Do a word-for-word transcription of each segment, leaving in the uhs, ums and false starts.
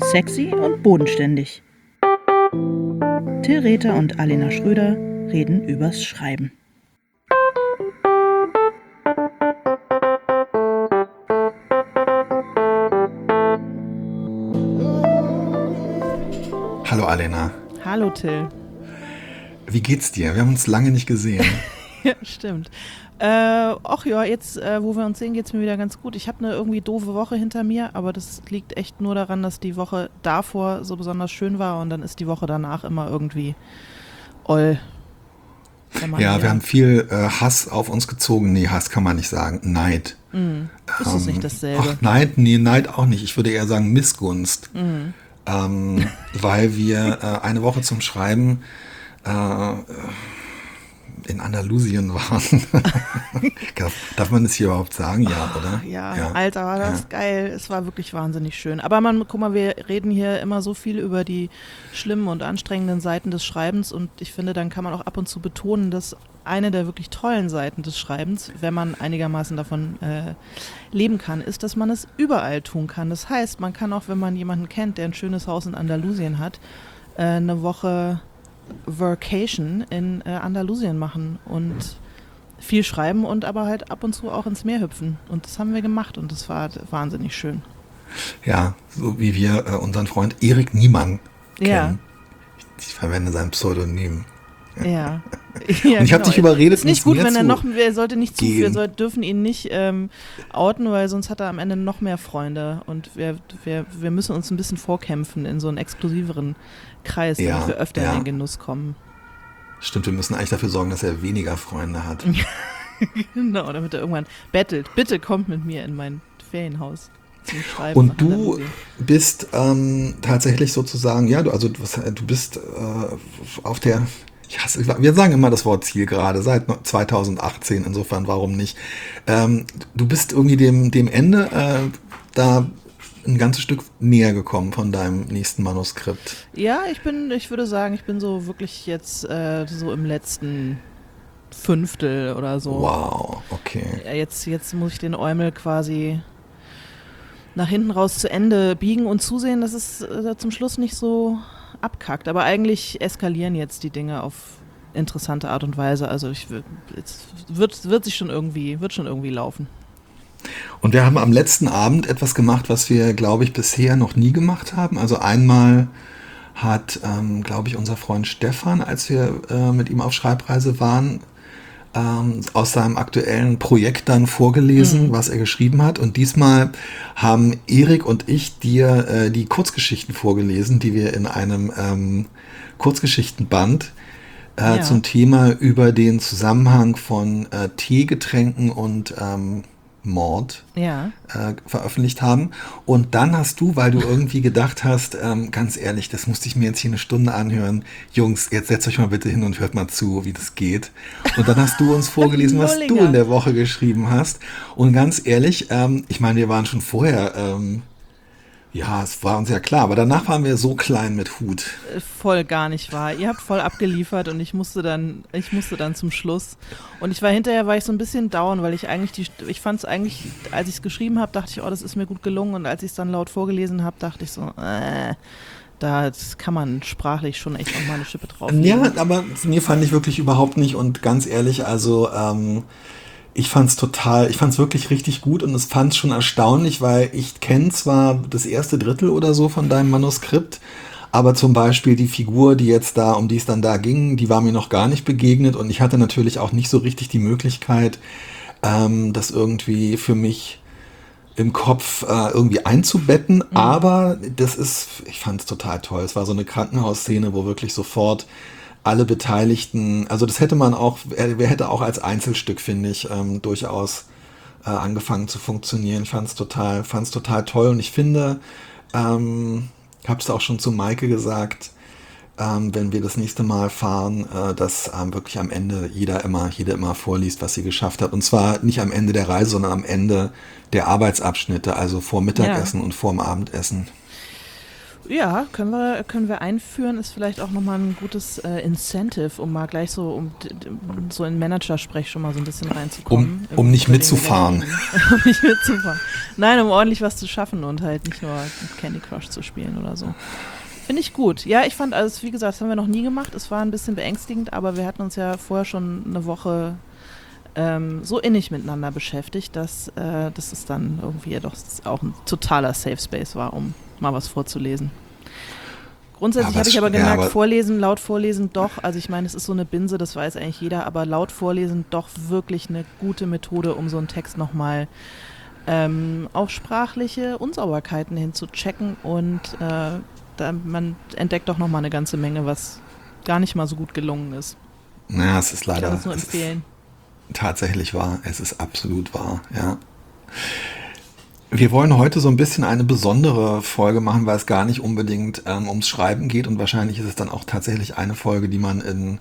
Sexy und bodenständig. Till Rether und Alena Schröder reden übers Schreiben. Hallo Alena. Hallo Till. Wie geht's dir? Wir haben uns lange nicht gesehen. Ja, stimmt. Äh, ach ja, jetzt, äh, wo wir uns sehen, geht's mir wieder ganz gut. Ich habe eine irgendwie doofe Woche hinter mir, aber das liegt echt nur daran, dass die Woche davor so besonders schön war und dann ist die Woche danach immer irgendwie oll. Ja, wir haben viel äh, Hass auf uns gezogen. Nee, Hass kann man nicht sagen. Neid. Mm. Ist das ähm, nicht dasselbe? Ach, Neid? Nee, Neid auch nicht. Ich würde eher sagen Missgunst. Mm. Ähm, weil wir äh, eine Woche zum Schreiben äh, in Andalusien waren. Darf man das hier überhaupt sagen? Ja, oder? Ja, ja. Alter, war das ja. geil. Es war wirklich wahnsinnig schön. Aber man, guck mal, wir reden hier immer so viel über die schlimmen und anstrengenden Seiten des Schreibens und ich finde, dann kann man auch ab und zu betonen, dass eine der wirklich tollen Seiten des Schreibens, wenn man einigermaßen davon äh, leben kann, ist, dass man es überall tun kann. Das heißt, man kann auch, wenn man jemanden kennt, der ein schönes Haus in Andalusien hat, äh, eine Woche Workation in äh, Andalusien machen und viel schreiben und aber halt ab und zu auch ins Meer hüpfen. Und das haben wir gemacht und das war wahnsinnig schön. Ja, so wie wir äh, unseren Freund Erik Niemann kennen. Ja. Ich, ich verwende sein Pseudonym. Ja. ja und ich habe genau. dich überredet, ist nicht gut, wenn er noch, er sollte nicht zu, gehen. wir soll, dürfen ihn nicht ähm, outen, weil sonst hat er am Ende noch mehr Freunde und wir, wir, wir müssen uns ein bisschen vorkämpfen in so einen exklusiveren Kreis, ja, damit wir öfter ja. in den Genuss kommen. Stimmt, wir müssen eigentlich dafür sorgen, dass er weniger Freunde hat. Genau, damit er irgendwann bettelt. Bitte kommt mit mir in mein Ferienhaus zum Schreiben. Und du bist ähm, tatsächlich sozusagen, ja, du, also du, du bist äh, auf der, ich hasse, wir sagen immer das Wort Zielgerade seit zweitausendachtzehn, insofern warum nicht. Ähm, du bist irgendwie dem, dem Ende äh, da ein ganzes Stück näher gekommen von deinem nächsten Manuskript. Ja, ich bin, ich würde sagen, ich bin so wirklich jetzt äh, so im letzten Fünftel oder so. Wow, okay. Jetzt, jetzt muss ich den Eumel quasi nach hinten raus zu Ende biegen und zusehen, dass es äh, zum Schluss nicht so abkackt. Aber eigentlich eskalieren jetzt die Dinge auf interessante Art und Weise. Also ich jetzt wird, wird sich schon irgendwie, wird schon irgendwie laufen. Und wir haben am letzten Abend etwas gemacht, was wir, glaube ich, bisher noch nie gemacht haben. Also einmal hat, ähm, glaube ich, unser Freund Stefan, als wir äh, mit ihm auf Schreibreise waren, ähm, aus seinem aktuellen Projekt dann vorgelesen, mhm. was er geschrieben hat. Und diesmal haben Erik und ich dir äh, die Kurzgeschichten vorgelesen, die wir in einem ähm, Kurzgeschichtenband äh, ja. zum Thema über den Zusammenhang von äh, Teegetränken und ähm, Mord ja. äh, veröffentlicht haben. Und dann hast du, weil du irgendwie gedacht hast, ähm, ganz ehrlich, das musste ich mir jetzt hier eine Stunde anhören. Jungs, jetzt setzt euch mal bitte hin und hört mal zu, wie das geht. Und dann hast du uns vorgelesen, was du in der Woche geschrieben hast. Und ganz ehrlich, ähm, ich meine, wir waren schon vorher, ähm, ja, es war uns ja klar, aber danach waren wir so klein mit Hut. Voll gar nicht wahr. Ihr habt voll abgeliefert und ich musste dann, ich musste dann zum Schluss. Und ich war hinterher, war ich so ein bisschen down, weil ich eigentlich die, ich fand es eigentlich, als ich es geschrieben habe, dachte ich, oh, das ist mir gut gelungen. Und als ich es dann laut vorgelesen habe, dachte ich so, äh, da kann man sprachlich schon echt nochmal eine Schippe drauflegen. Ja, aber mir fand ich wirklich überhaupt nicht und ganz ehrlich, also, ähm, ich fand's total, ich fand's wirklich richtig gut und es fand's schon erstaunlich, weil ich kenne zwar das erste Drittel oder so von deinem Manuskript, aber zum Beispiel die Figur, die jetzt da, um die es dann da ging, die war mir noch gar nicht begegnet und ich hatte natürlich auch nicht so richtig die Möglichkeit, ähm, das irgendwie für mich im Kopf äh, irgendwie einzubetten, mhm. aber das ist, ich fand's total toll. Es war so eine Krankenhausszene, wo wirklich sofort alle Beteiligten, also das hätte man auch, wer hätte auch als Einzelstück, finde ich, ähm, durchaus äh, angefangen zu funktionieren. Ich fand es total, fand's total toll und ich finde, ähm, ich habe es auch schon zu Maike gesagt, ähm, wenn wir das nächste Mal fahren, äh, dass ähm, wirklich am Ende jeder immer, jeder immer vorliest, was sie geschafft hat. Und zwar nicht am Ende der Reise, sondern am Ende der Arbeitsabschnitte, also vor Mittagessen ja. und vor dem Abendessen. Ja, können wir, können wir einführen, ist vielleicht auch nochmal ein gutes äh, Incentive, um mal gleich so, um d- d- so in Managersprech schon mal so ein bisschen reinzukommen. Um, um nicht mitzufahren. um nicht mitzufahren. Nein, um ordentlich was zu schaffen und halt nicht nur Candy Crush zu spielen oder so. Finde ich gut. Ja, ich fand, also wie gesagt, das haben wir noch nie gemacht. Es war ein bisschen beängstigend, aber wir hatten uns ja vorher schon eine Woche ähm, so innig miteinander beschäftigt, dass, äh, dass es dann irgendwie ja doch auch ein totaler Safe Space war, um mal was vorzulesen. Grundsätzlich Ja, habe ich was- aber ja, gemerkt, aber- vorlesen, laut vorlesen doch, also ich meine, es ist so eine Binse, das weiß eigentlich jeder, aber laut vorlesen doch wirklich eine gute Methode, um so einen Text nochmal ähm, auf sprachliche Unsauberkeiten hinzuchecken und äh, da, man entdeckt doch nochmal eine ganze Menge, was gar nicht mal so gut gelungen ist. Naja, es ist Ich leider kann das nur es ist empfehlen. tatsächlich wahr. Es ist absolut wahr, ja. Wir wollen heute so ein bisschen eine besondere Folge machen, weil es gar nicht unbedingt ähm, ums Schreiben geht und wahrscheinlich ist es dann auch tatsächlich eine Folge, die man in,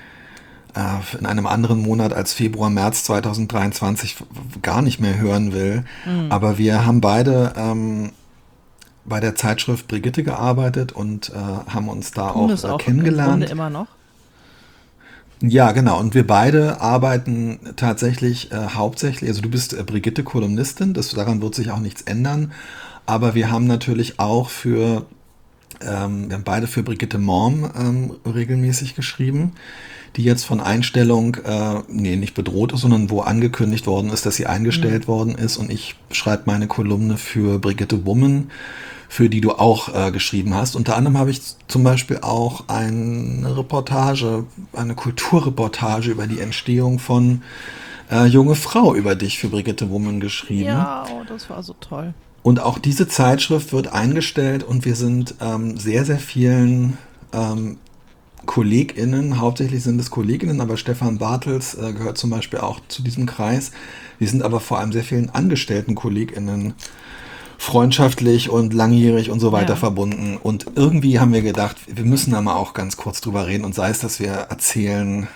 äh, in einem anderen Monat als Februar, März zweitausenddreiundzwanzig f- gar nicht mehr hören will. Mhm. Aber wir haben beide ähm, bei der Zeitschrift Brigitte gearbeitet und äh, haben uns da Tun auch, es äh, auch im Grunde kennengelernt. immer noch. Ja, genau. Und wir beide arbeiten tatsächlich äh, hauptsächlich, also du bist äh, Brigitte Kolumnistin, das, daran wird sich auch nichts ändern. Aber wir haben natürlich auch für, ähm, wir haben beide für Brigitte Morm ähm, regelmäßig geschrieben, die jetzt von Einstellung, äh, nee, nicht bedroht ist, sondern wo angekündigt worden ist, dass sie eingestellt worden ist. Und ich schreibe meine Kolumne für Brigitte Woman, für die du auch äh, geschrieben hast. Unter anderem habe ich z- zum Beispiel auch eine Reportage, eine Kulturreportage über die Entstehung von äh, Junge Frau über dich für Brigitte Woman geschrieben. Ja, oh, das war so toll. Und auch diese Zeitschrift wird eingestellt und wir sind ähm, sehr, sehr vielen ähm, KollegInnen, hauptsächlich sind es KollegInnen, aber Stefan Bartels äh, gehört zum Beispiel auch zu diesem Kreis. Wir sind aber vor allem sehr vielen angestellten KollegInnen freundschaftlich und langjährig und so weiter Ja. verbunden. Und irgendwie haben wir gedacht, wir müssen da mal auch ganz kurz drüber reden und sei es, dass wir erzählen,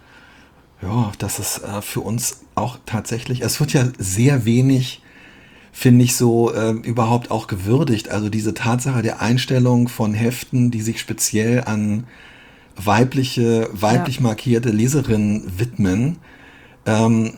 ja, dass es äh, für uns auch tatsächlich, es wird ja sehr wenig, finde ich, so äh, überhaupt auch gewürdigt. Also diese Tatsache der Einstellung von Heften, die sich speziell an weibliche, weiblich markierte Leserinnen widmen. Ähm,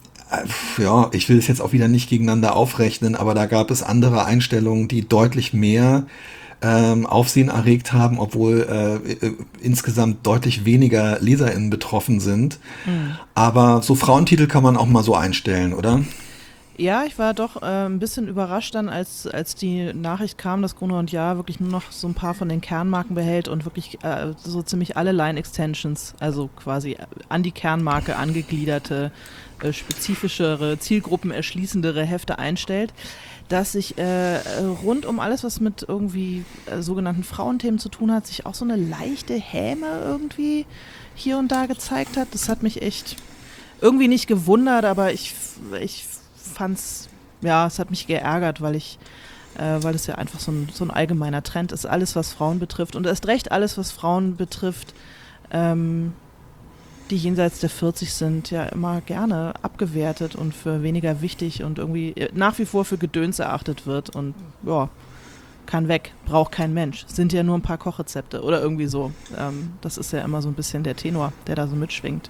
äh, ja, ich will es jetzt auch wieder nicht gegeneinander aufrechnen, aber da gab es andere Einstellungen, die deutlich mehr ähm, Aufsehen erregt haben, obwohl äh, äh, insgesamt deutlich weniger LeserInnen betroffen sind. Aber so Frauentitel kann man auch mal so einstellen, oder? Ja, ich war doch äh, ein bisschen überrascht dann, als, als die Nachricht kam, dass Gruner und Jahr wirklich nur noch so ein paar von den Kernmarken behält und wirklich äh, so ziemlich alle Line-Extensions, also quasi an die Kernmarke angegliederte, äh, spezifischere, Zielgruppen erschließendere Hefte einstellt, dass sich äh, rund um alles, was mit irgendwie äh, sogenannten Frauenthemen zu tun hat, sich auch so eine leichte Häme irgendwie hier und da gezeigt hat. Das hat mich echt irgendwie nicht gewundert, aber ich, ich fand's, ja, es hat mich geärgert, weil ich, äh, weil es ja einfach so ein, so ein allgemeiner Trend ist, alles, was Frauen betrifft und erst recht alles, was Frauen betrifft, ähm, die jenseits der vierzig sind, ja immer gerne abgewertet und für weniger wichtig und irgendwie nach wie vor für Gedöns erachtet wird und ja, kann weg, braucht kein Mensch, sind ja nur ein paar Kochrezepte oder irgendwie so. Ähm, das ist ja immer so ein bisschen der Tenor, der da so mitschwingt.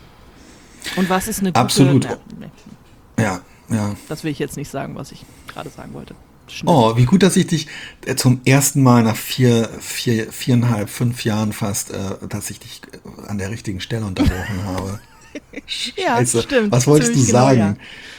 Und was ist eine gute... Absolut. Na, nee. Ja, ja. Das will ich jetzt nicht sagen, was ich gerade sagen wollte. Schnell. Oh, wie gut, dass ich dich äh, zum ersten Mal nach vier, vier, viereinhalb, fünf Jahren fast, äh, dass ich dich äh, an der richtigen Stelle unterbrochen habe. Ja, Scheiße. stimmt. Was wolltest du Ziemlich genau, sagen?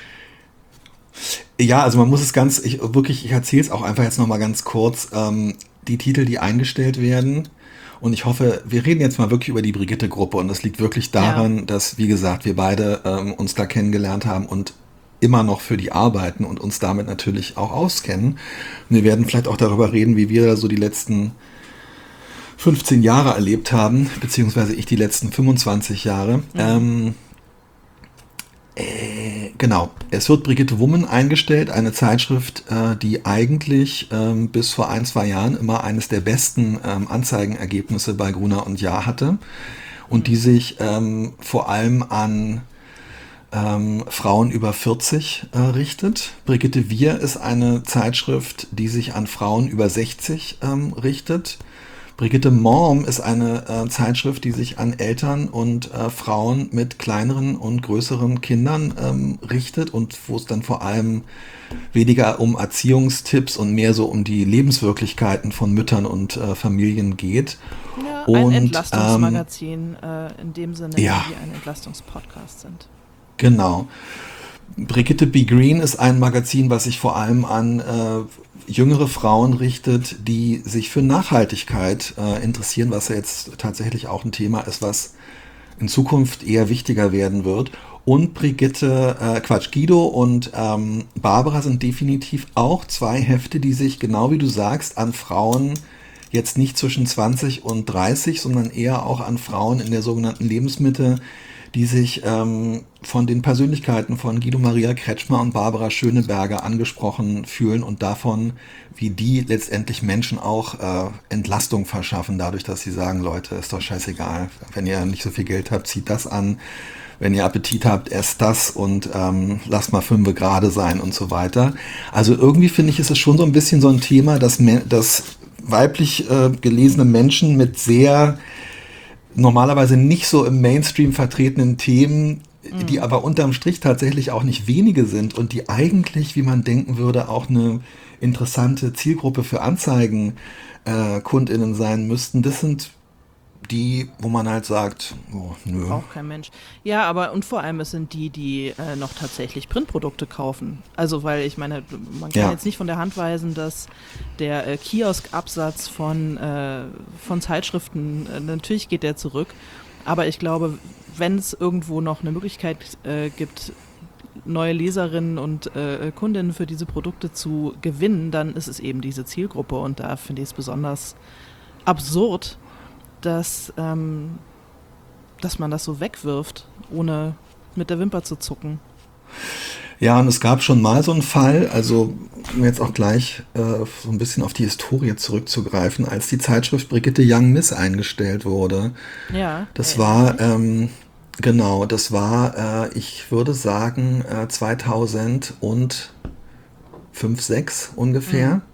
Ja, also man muss es ganz, ich wirklich, ich erzähle es auch einfach jetzt nochmal ganz kurz, ähm, die Titel, die eingestellt werden. Und ich hoffe, wir reden jetzt mal wirklich über die Brigitte-Gruppe und das liegt wirklich daran, Ja. dass, wie gesagt, wir beide ähm, uns da kennengelernt haben und immer noch für die arbeiten und uns damit natürlich auch auskennen. Und wir werden vielleicht auch darüber reden, wie wir so die letzten fünfzehn Jahre erlebt haben, beziehungsweise ich die letzten fünfundzwanzig Jahre. Mhm. Ähm, äh, genau, es wird Brigitte Woman eingestellt, eine Zeitschrift, äh, die eigentlich ähm, bis vor ein, zwei Jahren immer eines der besten ähm, Anzeigenergebnisse bei Gruner und Jahr hatte und die sich ähm, vor allem an ähm, Frauen über vierzig äh, richtet. Brigitte Wir ist eine Zeitschrift, die sich an Frauen über sechzig ähm, richtet. Brigitte Mom ist eine äh, Zeitschrift, die sich an Eltern und äh, Frauen mit kleineren und größeren Kindern ähm, richtet und wo es dann vor allem weniger um Erziehungstipps und mehr so um die Lebenswirklichkeiten von Müttern und äh, Familien geht. Ja, und, ein Entlastungsmagazin ähm, äh, in dem Sinne, ja, wie ein Entlastungspodcast sind. Genau. Brigitte B. Green ist ein Magazin, was sich vor allem an äh, jüngere Frauen richtet, die sich für Nachhaltigkeit äh, interessieren, was ja jetzt tatsächlich auch ein Thema ist, was in Zukunft eher wichtiger werden wird. Und Brigitte, äh, Quatsch, Guido und ähm, Barbara sind definitiv auch zwei Hefte, die sich, genau wie du sagst, an Frauen jetzt nicht zwischen zwanzig und dreißig, sondern eher auch an Frauen in der sogenannten Lebensmitte, die sich ähm, von den Persönlichkeiten von Guido Maria Kretschmer und Barbara Schöneberger angesprochen fühlen und davon, wie die letztendlich Menschen auch äh, Entlastung verschaffen, dadurch, dass sie sagen, Leute, ist doch scheißegal, wenn ihr nicht so viel Geld habt, zieht das an, wenn ihr Appetit habt, esst das und ähm, lasst mal fünfe gerade sein und so weiter. Also irgendwie finde ich, ist es schon so ein bisschen so ein Thema, dass, dass weiblich äh, gelesene Menschen mit sehr normalerweise nicht so im Mainstream vertretenen Themen, mhm. die aber unterm Strich tatsächlich auch nicht wenige sind und die eigentlich, wie man denken würde, auch eine interessante Zielgruppe für Anzeigen-KundInnen äh, sein müssten. Das sind die, wo man halt sagt, oh, nö. Braucht kein Mensch. Ja, aber und vor allem es sind die, die äh, noch tatsächlich Printprodukte kaufen. Also weil ich meine, man kann ja. jetzt nicht von der Hand weisen, dass der äh, Kioskabsatz von, äh, von Zeitschriften, äh, natürlich geht der zurück, aber ich glaube, wenn es irgendwo noch eine Möglichkeit äh, gibt, neue Leserinnen und äh, Kundinnen für diese Produkte zu gewinnen, dann ist es eben diese Zielgruppe und da finde ich es besonders absurd, dass, ähm, dass man das so wegwirft, ohne mit der Wimper zu zucken. Ja, und es gab schon mal so einen Fall, also um jetzt auch gleich äh, so ein bisschen auf die Historie zurückzugreifen, als die Zeitschrift Brigitte Young Miss eingestellt wurde. Ja. Das war, ähm, genau, das war, äh, ich würde sagen, äh, zweitausendfünf, sechs ungefähr. Mhm.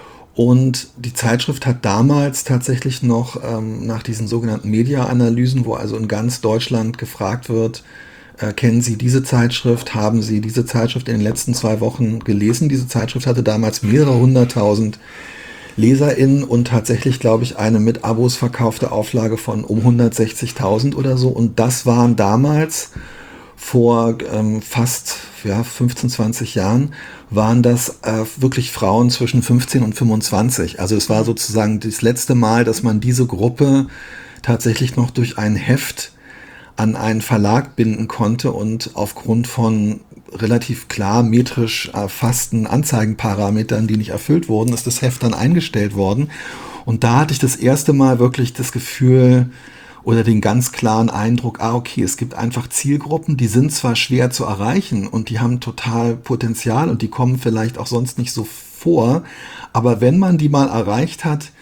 Und die Zeitschrift hat damals tatsächlich noch ähm, nach diesen sogenannten Media-Analysen, wo also in ganz Deutschland gefragt wird, äh, kennen Sie diese Zeitschrift, haben Sie diese Zeitschrift in den letzten zwei Wochen gelesen? Diese Zeitschrift hatte damals mehrere hunderttausend LeserInnen und tatsächlich, glaube ich, eine mit Abos verkaufte Auflage von um hundertsechzigtausend oder so. Und das waren damals vor ähm, fast ja, fünfzehn, zwanzig Jahren, waren das äh, wirklich Frauen zwischen fünfzehn und fünfundzwanzig. Also es war sozusagen das letzte Mal, dass man diese Gruppe tatsächlich noch durch ein Heft an einen Verlag binden konnte und aufgrund von relativ klar metrisch erfassten Anzeigenparametern, die nicht erfüllt wurden, ist das Heft dann eingestellt worden. Und da hatte ich das erste Mal wirklich das Gefühl oder den ganz klaren Eindruck, ah okay, es gibt einfach Zielgruppen, die sind zwar schwer zu erreichen und die haben total Potenzial und die kommen vielleicht auch sonst nicht so vor, aber wenn man die mal erreicht hat,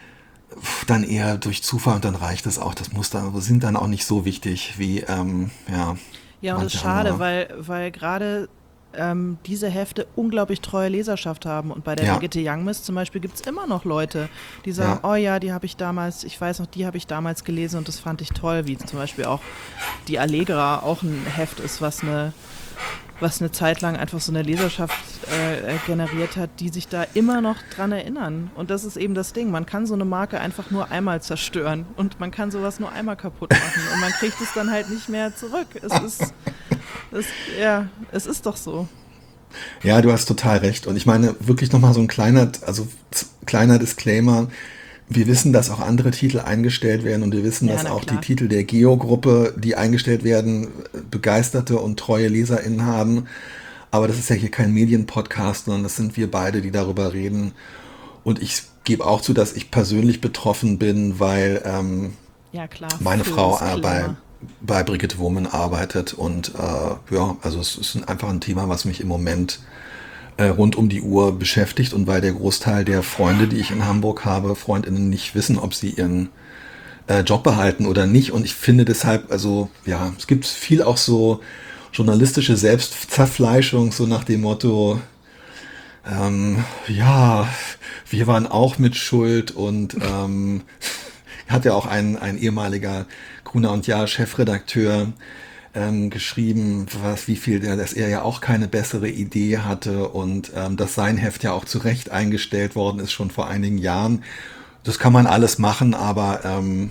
dann eher durch Zufall und dann reicht es auch. Das muss dann, sind dann auch nicht so wichtig wie, ähm, ja. Ja, und das ist schade, weil, weil gerade ähm, diese Hefte unglaublich treue Leserschaft haben. Und bei der ja. Brigitte Young Miss zum Beispiel gibt es immer noch Leute, die sagen, ja. oh ja, die habe ich damals, ich weiß noch, die habe ich damals gelesen und das fand ich toll, wie zum Beispiel auch die Allegra auch ein Heft ist, was eine was eine Zeit lang einfach so eine Leserschaft äh, generiert hat, die sich da immer noch dran erinnern. Und das ist eben das Ding. Man kann so eine Marke einfach nur einmal zerstören und man kann sowas nur einmal kaputt machen und man kriegt es dann halt nicht mehr zurück. Es ist, es, ja, es ist doch so. Ja, du hast total recht. Und ich meine, wirklich nochmal so ein kleiner, also kleiner Disclaimer. Wir wissen, dass auch andere Titel eingestellt werden und wir wissen, ja, dass auch klar. die Titel der Geo-Gruppe, die eingestellt werden, begeisterte und treue LeserInnen haben. Aber das ist ja hier kein Medienpodcast, sondern das sind wir beide, die darüber reden. Und ich gebe auch zu, dass ich persönlich betroffen bin, weil ähm, ja, klar, meine Frau äh, bei, bei Brigitte Woman arbeitet. Und äh, ja, also es ist einfach ein Thema, was mich im Moment rund um die Uhr beschäftigt und weil der Großteil der Freunde, die ich in Hamburg habe, FreundInnen nicht wissen, ob sie ihren äh, Job behalten oder nicht und ich finde deshalb, also ja, es gibt viel auch so journalistische Selbstzerfleischung, so nach dem Motto, ähm, ja, wir waren auch mit Schuld und ähm, hat ja auch ein, ein ehemaliger Gruner und Jahr Chefredakteur ähm, geschrieben, was, wie viel, dass er ja auch keine bessere Idee hatte und ähm, dass sein Heft ja auch zu Recht eingestellt worden ist, schon vor einigen Jahren. Das kann man alles machen, aber ähm,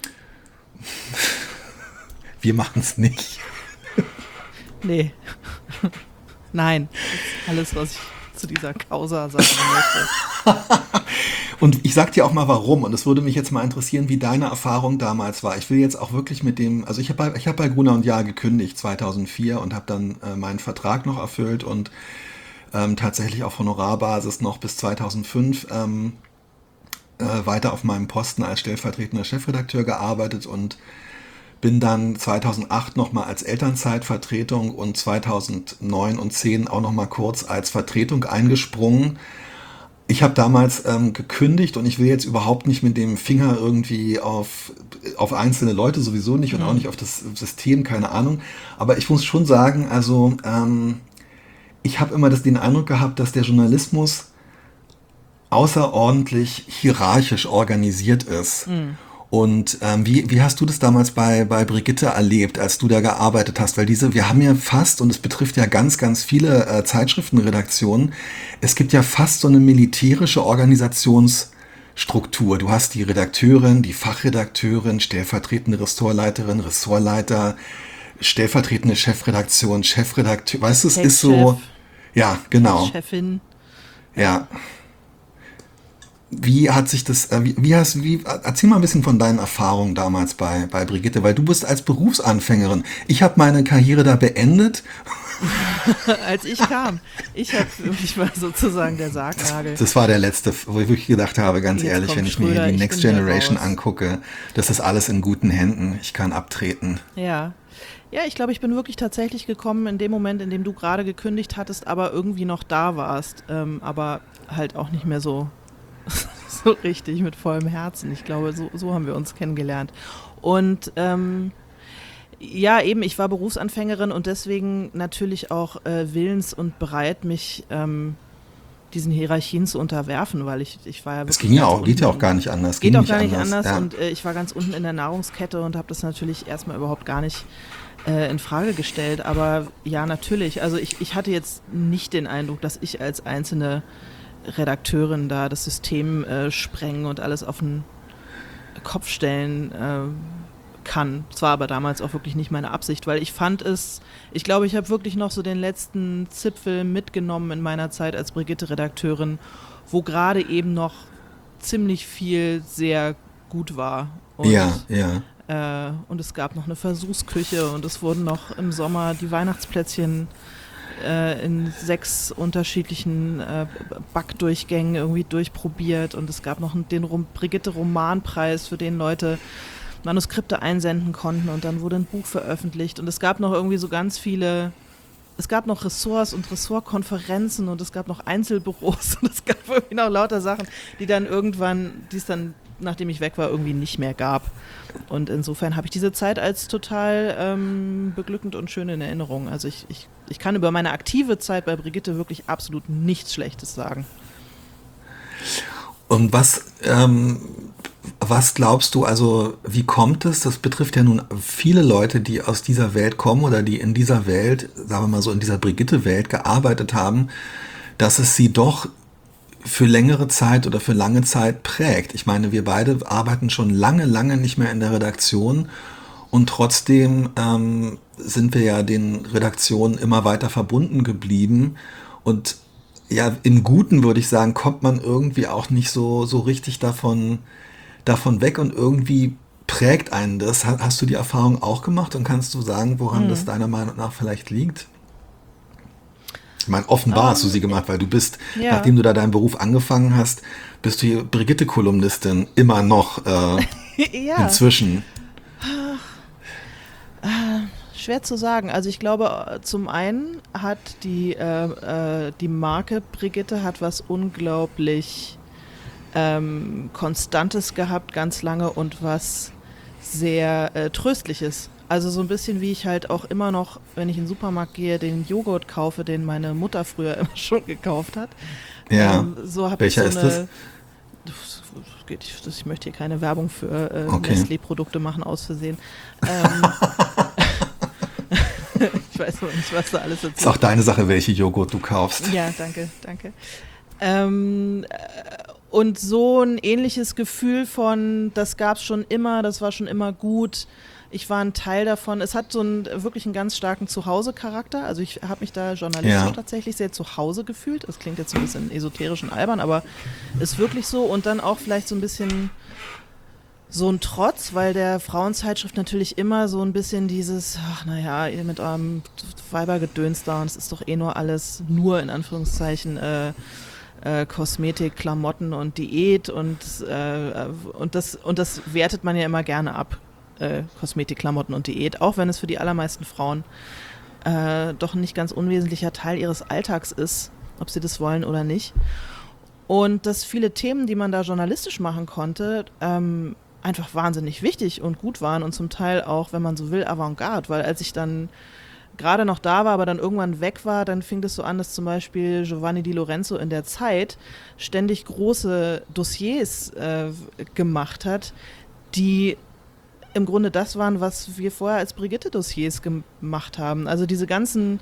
wir machen es nicht. Nee. Nein. Das ist alles, was ich zu dieser Causa sagen möchte. Und ich sag dir auch mal warum. Und es würde mich jetzt mal interessieren, wie deine Erfahrung damals war. Ich will jetzt auch wirklich mit dem, also ich habe bei, ich hab bei Gruner und Jahr gekündigt zweitausendvier und habe dann äh, meinen Vertrag noch erfüllt und ähm, tatsächlich auf Honorarbasis noch bis zweitausendfünf ähm, äh, weiter auf meinem Posten als stellvertretender Chefredakteur gearbeitet und bin dann zweitausendacht nochmal als Elternzeitvertretung und zweitausendneun und zehn auch nochmal kurz als Vertretung eingesprungen. Ich habe damals ähm, gekündigt und ich will jetzt überhaupt nicht mit dem Finger irgendwie auf, auf einzelne Leute sowieso nicht und auch nicht auf das System, keine Ahnung. Aber ich muss schon sagen, also ähm, ich habe immer das, den Eindruck gehabt, dass der Journalismus außerordentlich hierarchisch organisiert ist. Mhm. Und ähm, wie, wie hast du das damals bei, bei Brigitte erlebt, als du da gearbeitet hast? Weil diese, wir haben ja fast, und es betrifft ja ganz, ganz viele äh, Zeitschriftenredaktionen, es gibt ja fast so eine militärische Organisationsstruktur. Du hast die Redakteurin, die Fachredakteurin, stellvertretende Ressortleiterin, Ressortleiter, stellvertretende Chefredaktion, Chefredakteur. Weißt du, es ist so, ja, genau. Chefin. Ja. Wie hat sich das, wie, wie hast, wie, erzähl mal ein bisschen von deinen Erfahrungen damals bei, bei Brigitte, weil du bist als Berufsanfängerin. Ich habe meine Karriere da beendet. Als ich kam. Ich habe ich war sozusagen der Sargnagel. Das, das war der letzte, wo ich wirklich gedacht habe, ganz Jetzt ehrlich, wenn ich Schröder, mir die ich Next bin Generation raus. angucke, das ist alles in guten Händen. Ich kann abtreten. Ja. Ja, ich glaube, ich bin wirklich tatsächlich gekommen in dem Moment, in dem du gerade gekündigt hattest, aber irgendwie noch da warst. Ähm, aber halt auch nicht mehr so so richtig mit vollem Herzen. Ich glaube, so, so haben wir uns kennengelernt. Und ähm, ja, eben, ich war Berufsanfängerin und deswegen natürlich auch äh, willens und bereit, mich ähm, diesen Hierarchien zu unterwerfen, weil ich, ich war ja wirklich. Es ging ja auch, geht ja auch gar nicht anders. Geht ging auch gar nicht anders, ja. und äh, ich war ganz unten in der Nahrungskette und habe das natürlich erstmal überhaupt gar nicht äh, in Frage gestellt. Aber ja, natürlich. Also ich, ich hatte jetzt nicht den Eindruck, dass ich als einzelne Redakteurin da das System äh, sprengen und alles auf den Kopf stellen äh, kann. Das war aber damals auch wirklich nicht meine Absicht, weil ich fand es, ich glaube, ich habe wirklich noch so den letzten Zipfel mitgenommen in meiner Zeit als Brigitte-Redakteurin, wo gerade eben noch ziemlich viel sehr gut war. Und, ja, ja. Äh, und es gab noch eine Versuchsküche und es wurden noch im Sommer die Weihnachtsplätzchen in sechs unterschiedlichen äh, Backdurchgängen irgendwie durchprobiert und es gab noch den Rom- Brigitte-Romanpreis, für den Leute Manuskripte einsenden konnten und dann wurde ein Buch veröffentlicht und es gab noch irgendwie so ganz viele, es gab noch Ressorts und Ressortkonferenzen und es gab noch Einzelbüros und es gab irgendwie noch lauter Sachen, die dann irgendwann, die es dann, nachdem ich weg war, irgendwie nicht mehr gab. Und insofern habe ich diese Zeit als total ähm, beglückend und schön in Erinnerung. Also ich, ich, ich kann über meine aktive Zeit bei Brigitte wirklich absolut nichts Schlechtes sagen. Und was, ähm, was glaubst du, also wie kommt es, das betrifft ja nun viele Leute, die aus dieser Welt kommen oder die in dieser Welt, sagen wir mal so in dieser Brigitte-Welt gearbeitet haben, dass es sie doch für längere Zeit oder für lange Zeit prägt. Ich meine, wir beide arbeiten schon lange, lange nicht mehr in der Redaktion und trotzdem ähm, sind wir ja den Redaktionen immer weiter verbunden geblieben und ja, in Guten würde ich sagen, kommt man irgendwie auch nicht so, so richtig davon, davon weg und irgendwie prägt einen das. Hast du die Erfahrung auch gemacht und kannst du sagen, woran hm. das deiner Meinung nach vielleicht liegt? Ich meine, offenbar um, hast du sie gemacht, weil du bist, ja. nachdem du da deinen Beruf angefangen hast, bist du hier Brigitte-Kolumnistin immer noch äh, ja. inzwischen. Schwer zu sagen. Also ich glaube, zum einen hat die, äh, äh, die Marke Brigitte hat was unglaublich ähm, Konstantes gehabt, ganz lange und was sehr äh, Tröstliches. Also so ein bisschen wie ich halt auch immer noch, wenn ich in den Supermarkt gehe, den Joghurt kaufe, den meine Mutter früher immer schon gekauft hat. Ja. Ähm, so habe ich Welcher so ist eine. das? Das geht, ich, ich möchte hier keine Werbung für äh, Okay. Nestlé-Produkte machen, aus Versehen. Ähm, ich weiß noch nicht, was da alles dazu Ist auch deine Sache, welche Joghurt du kaufst. Ja, danke, danke. Ähm, äh, und so ein ähnliches Gefühl von, das gab es schon immer, das war schon immer gut. Ich war ein Teil davon. Es hat so einen wirklich einen ganz starken Zuhause-Charakter. Also ich habe mich da journalistisch Ja. tatsächlich sehr zu Hause gefühlt. Das klingt jetzt ein bisschen esoterisch und albern, aber ist wirklich so. Und dann auch vielleicht so ein bisschen so ein Trotz, weil der Frauenzeitschrift natürlich immer so ein bisschen dieses, ach naja, ihr mit eurem Weibergedöns da und es ist doch eh nur alles, nur in Anführungszeichen, äh, äh, Kosmetik, Klamotten und Diät und, äh, und, das, und das wertet man ja immer gerne ab. Äh, Kosmetik, Klamotten und Diät, auch wenn es für die allermeisten Frauen äh, doch ein nicht ganz unwesentlicher Teil ihres Alltags ist, ob sie das wollen oder nicht. Und dass viele Themen, die man da journalistisch machen konnte, ähm, einfach wahnsinnig wichtig und gut waren und zum Teil auch, wenn man so will, Avantgarde, weil als ich dann gerade noch da war, aber dann irgendwann weg war, dann fing das so an, dass zum Beispiel Giovanni Di Lorenzo in der Zeit ständig große Dossiers äh, gemacht hat, die im Grunde das waren, was wir vorher als Brigitte-Dossiers gemacht haben. Also diese ganzen,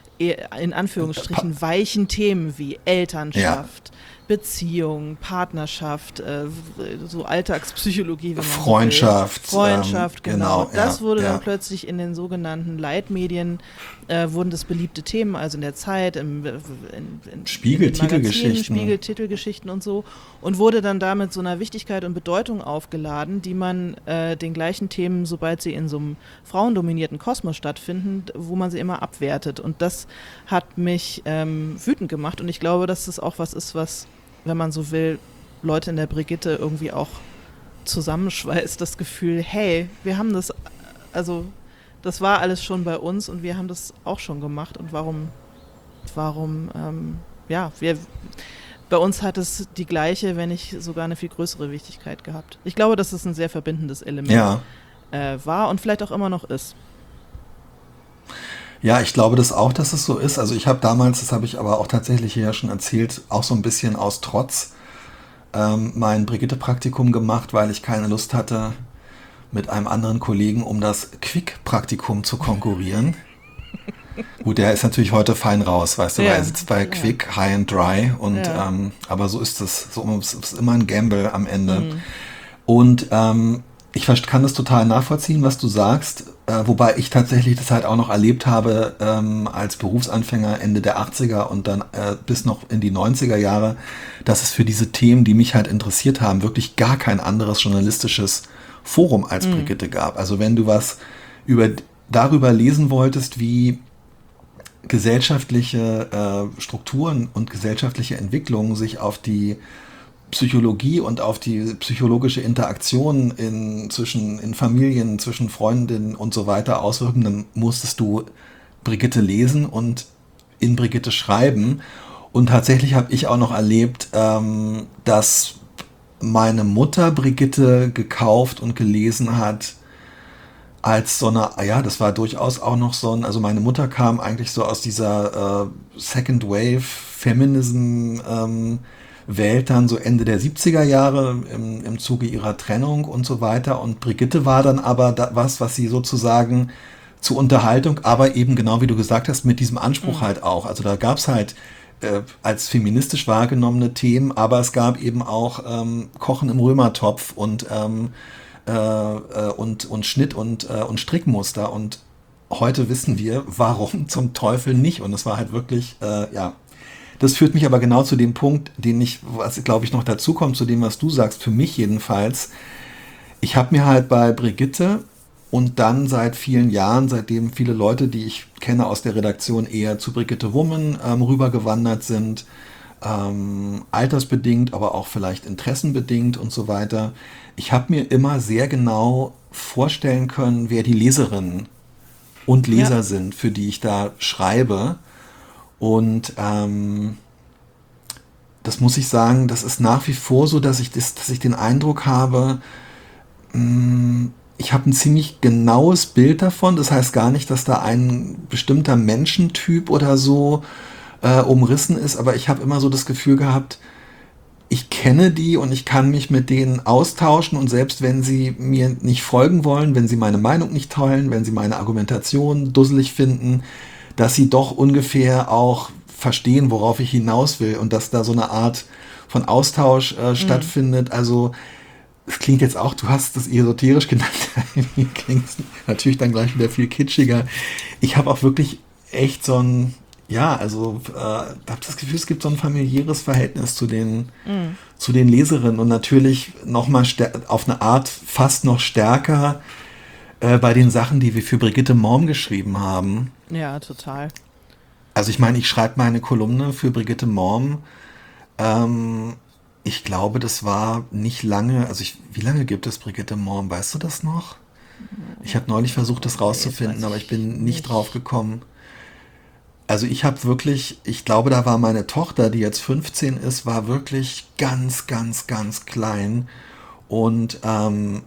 in Anführungsstrichen, weichen Themen wie Elternschaft, ja. Beziehung, Partnerschaft, äh, so Alltagspsychologie, wenn man Freundschaft. So will. Freundschaft, ähm, genau. genau. Das ja, wurde ja. dann plötzlich in den sogenannten Leitmedien, äh, wurden das beliebte Themen, also in der Zeit, im in, in, Spiegel-Titelgeschichten. Spiegel-Titelgeschichten und so, und wurde dann damit so einer Wichtigkeit und Bedeutung aufgeladen, die man äh, den gleichen Themen, sobald sie in so einem frauendominierten Kosmos stattfinden, wo man sie immer abwertet. Und das hat mich ähm, wütend gemacht und ich glaube, dass das auch was ist, was, wenn man so will, Leute in der Brigitte irgendwie auch zusammenschweißt, das Gefühl, hey, wir haben das, also das war alles schon bei uns und wir haben das auch schon gemacht und warum, warum, ähm, ja, wir, bei uns hat es die gleiche, wenn nicht sogar eine viel größere Wichtigkeit gehabt. Ich glaube, dass es ein sehr verbindendes Element ja. äh, war und vielleicht auch immer noch ist. Ja, ich glaube das auch, dass es so ist. Also ich habe damals, das habe ich aber auch tatsächlich hier ja schon erzählt, auch so ein bisschen aus Trotz ähm, mein Brigitte-Praktikum gemacht, weil ich keine Lust hatte, mit einem anderen Kollegen um das Quick-Praktikum zu konkurrieren. Gut, der ist natürlich heute fein raus, weißt du, ja, weil er sitzt bei Quick, ja. High and Dry und ja. ähm, aber so ist es. So, es ist immer ein Gamble am Ende. Mhm. Und ähm, ich kann das total nachvollziehen, was du sagst, äh, wobei ich tatsächlich das halt auch noch erlebt habe ähm, als Berufsanfänger Ende der achtziger und dann äh, bis noch in die neunziger Jahre, dass es für diese Themen, die mich halt interessiert haben, wirklich gar kein anderes journalistisches Forum als mhm. Brigitte gab. Also wenn du was über darüber lesen wolltest, wie gesellschaftliche äh, Strukturen und gesellschaftliche Entwicklungen sich auf die Psychologie und auf die psychologische Interaktion in, zwischen, in Familien, zwischen Freundinnen und so weiter auswirken, dann musstest du Brigitte lesen und in Brigitte schreiben. Und tatsächlich habe ich auch noch erlebt, ähm, dass meine Mutter Brigitte gekauft und gelesen hat als so eine, ja, das war durchaus auch noch so ein, also meine Mutter kam eigentlich so aus dieser äh, Second Wave Feminism ähm, Welt dann so Ende der siebziger Jahre im, im Zuge ihrer Trennung und so weiter. Und Brigitte war dann aber da, was, was sie sozusagen zur Unterhaltung, aber eben genau wie du gesagt hast, mit diesem Anspruch mhm. halt auch. Also da gab es halt äh, als feministisch wahrgenommene Themen, aber es gab eben auch ähm, Kochen im Römertopf und, ähm, äh, äh, und, und Schnitt und, äh, und Strickmuster. Und heute wissen wir, warum zum Teufel nicht. Und es war halt wirklich, äh, ja, das führt mich aber genau zu dem Punkt, den ich, was glaube ich noch dazu kommt, zu dem, was du sagst, für mich jedenfalls. Ich habe mir halt bei Brigitte und dann seit vielen Jahren, seitdem viele Leute, die ich kenne aus der Redaktion, eher zu Brigitte Woman ähm, rübergewandert sind, ähm, altersbedingt, aber auch vielleicht interessenbedingt und so weiter. Ich habe mir immer sehr genau vorstellen können, wer die Leserinnen und Leser ja. sind, für die ich da schreibe. Und ähm, das muss ich sagen, das ist nach wie vor so, dass ich, das, dass ich den Eindruck habe, mh, ich habe ein ziemlich genaues Bild davon. Das heißt gar nicht, dass da ein bestimmter Menschentyp oder so äh, umrissen ist, aber ich habe immer so das Gefühl gehabt, ich kenne die und ich kann mich mit denen austauschen und selbst wenn sie mir nicht folgen wollen, wenn sie meine Meinung nicht teilen, wenn sie meine Argumentation dusselig finden, dass sie doch ungefähr auch verstehen, worauf ich hinaus will und dass da so eine Art von Austausch äh, mhm. stattfindet. Also es klingt jetzt auch, du hast das esoterisch genannt, klingt natürlich dann gleich wieder viel kitschiger. Ich habe auch wirklich echt so ein Ja, also äh, habe das Gefühl, es gibt so ein familiäres Verhältnis zu den, mm. zu den Leserinnen und natürlich nochmal auf eine Art fast noch stärker äh, bei den Sachen, die wir für Brigitte Morm geschrieben haben. Ja, total. Also ich meine, ich schreibe meine Kolumne für Brigitte Morm. Ähm, ich glaube, das war nicht lange, also ich, wie lange gibt es Brigitte Morm? Weißt du das noch? Ich habe neulich versucht, das rauszufinden, aber ich bin nicht, nicht drauf gekommen. Also ich habe wirklich, ich glaube, da war meine Tochter, die jetzt fünfzehn ist, war wirklich ganz, ganz, ganz klein. Und ähm,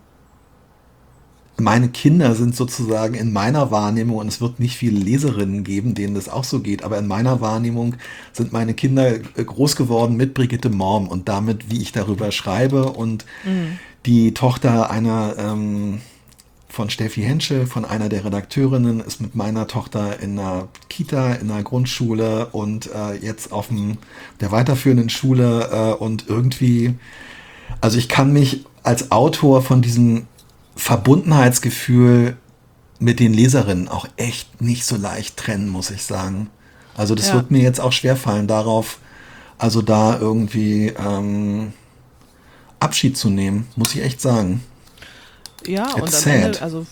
meine Kinder sind sozusagen in meiner Wahrnehmung, und es wird nicht viele Leserinnen geben, denen das auch so geht, aber in meiner Wahrnehmung sind meine Kinder groß geworden mit Brigitte Morm und damit, wie ich darüber schreibe. Und mhm. die Tochter einer... Ähm, von Steffi Henschel, von einer der Redakteurinnen, ist mit meiner Tochter in einer Kita, in einer Grundschule und äh, jetzt auf dem, der weiterführenden Schule äh, und irgendwie, also ich kann mich als Autor von diesem Verbundenheitsgefühl mit den Leserinnen auch echt nicht so leicht trennen, muss ich sagen. Also das ja. wird mir jetzt auch schwerfallen, darauf, also da irgendwie ähm, Abschied zu nehmen, muss ich echt sagen. Ja, It's und am sad. Ende, also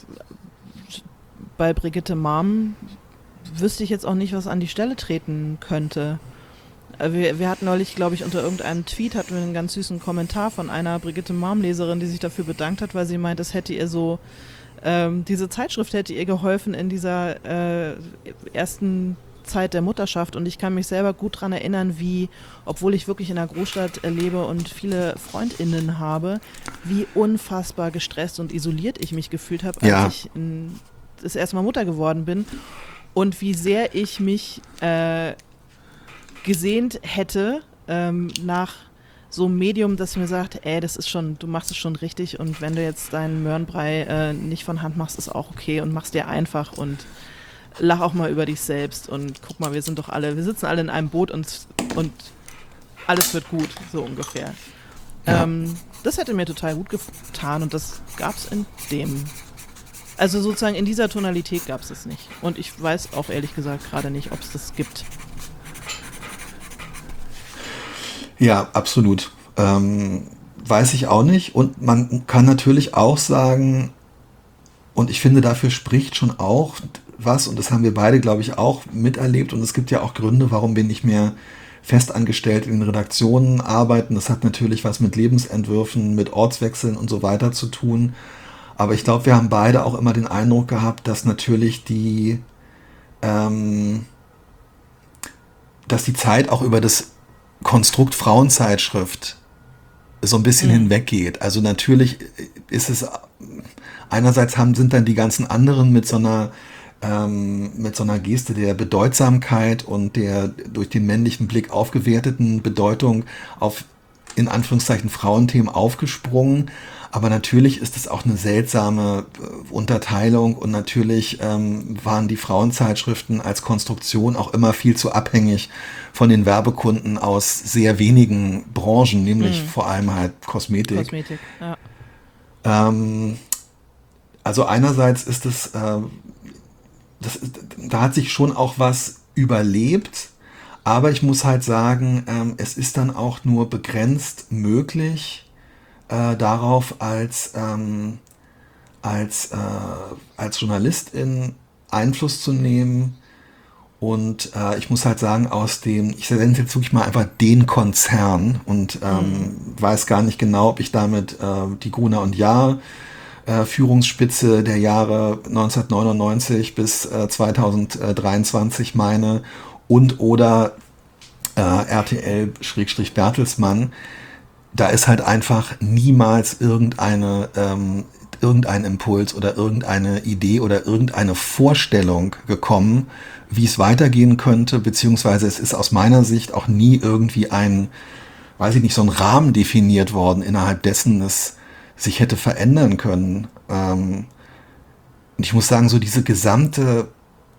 bei Brigitte Morm wüsste ich jetzt auch nicht, was an die Stelle treten könnte. Wir, wir hatten neulich, glaube ich, unter irgendeinem Tweet hatten wir einen ganz süßen Kommentar von einer Brigitte Morm-Leserin, die sich dafür bedankt hat, weil sie meint, es hätte ihr so, ähm, diese Zeitschrift hätte ihr geholfen in dieser äh, ersten Zeit der Mutterschaft und ich kann mich selber gut daran erinnern, wie, obwohl ich wirklich in einer Großstadt lebe und viele FreundInnen habe, wie unfassbar gestresst und isoliert ich mich gefühlt habe, als ja. ich in, das erste Mal Mutter geworden bin und wie sehr ich mich äh, gesehnt hätte ähm, nach so einem Medium, das mir sagt, ey, das ist schon, du machst es schon richtig und wenn du jetzt deinen Möhrenbrei äh, nicht von Hand machst, ist auch okay und machst dir einfach und lach auch mal über dich selbst und guck mal, wir sind doch alle, wir sitzen alle in einem Boot und, und alles wird gut, so ungefähr. Ja. Ähm, das hätte mir total gut getan und das gab es in dem, also sozusagen in dieser Tonalität gab es es nicht. Und ich weiß auch ehrlich gesagt gerade nicht, ob es das gibt. Ja, absolut. Ähm, weiß ich auch nicht. Und man kann natürlich auch sagen, und ich finde, dafür spricht schon auch was, und das haben wir beide, glaube ich, auch miterlebt. Und es gibt ja auch Gründe, warum wir nicht mehr festangestellt in den Redaktionen arbeiten. Das hat natürlich was mit Lebensentwürfen, mit Ortswechseln und so weiter zu tun. Aber ich glaube, wir haben beide auch immer den Eindruck gehabt, dass natürlich die, ähm, dass die Zeit auch über das Konstrukt Frauenzeitschrift so ein bisschen mhm. hinweggeht. Also natürlich ist es, einerseits haben, sind dann die ganzen anderen mit so einer ähm, mit so einer Geste der Bedeutsamkeit und der durch den männlichen Blick aufgewerteten Bedeutung auf in Anführungszeichen Frauenthemen aufgesprungen. Aber natürlich ist es auch eine seltsame äh, Unterteilung und natürlich ähm, waren die Frauenzeitschriften als Konstruktion auch immer viel zu abhängig von den Werbekunden aus sehr wenigen Branchen, nämlich mhm. vor allem halt Kosmetik. Kosmetik, ja. Ähm, also einerseits ist es, äh, das ist, da hat sich schon auch was überlebt, aber ich muss halt sagen, ähm, es ist dann auch nur begrenzt möglich, Äh, darauf als, ähm, als, äh, als Journalistin Einfluss zu nehmen. Und äh, ich muss halt sagen, aus dem, ich nenne jetzt wirklich mal einfach den Konzern und ähm, mhm. weiß gar nicht genau, ob ich damit äh, die Gruner und Jahr äh, Führungsspitze der Jahre neunzehnhundertneunundneunzig bis äh, zweitausenddreiundzwanzig meine und oder äh, R T L-Bertelsmann. Da ist halt einfach niemals irgendeine ähm, irgendein Impuls oder irgendeine Idee oder irgendeine Vorstellung gekommen, wie es weitergehen könnte, beziehungsweise es ist aus meiner Sicht auch nie irgendwie ein, weiß ich nicht, so ein Rahmen definiert worden, innerhalb dessen es sich hätte verändern können. Ähm, und ich muss sagen, so diese gesamte,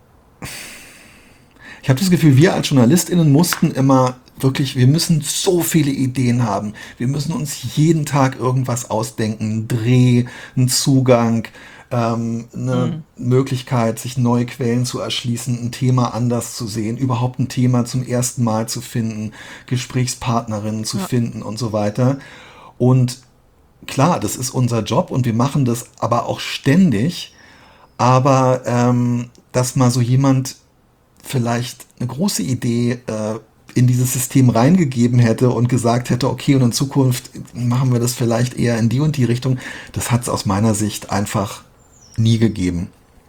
ich habe das Gefühl, wir als JournalistInnen mussten immer wirklich, wir müssen so viele Ideen haben. Wir müssen uns jeden Tag irgendwas ausdenken, einen Dreh, einen Zugang, ähm, eine mhm. Möglichkeit, sich neue Quellen zu erschließen, ein Thema anders zu sehen, überhaupt ein Thema zum ersten Mal zu finden, Gesprächspartnerinnen zu ja. finden und so weiter. Und klar, das ist unser Job und wir machen das aber auch ständig. Aber ähm, dass mal so jemand vielleicht eine große Idee äh, in dieses System reingegeben hätte und gesagt hätte, okay, und in Zukunft machen wir das vielleicht eher in die und die Richtung, das hat es aus meiner Sicht einfach nie gegeben.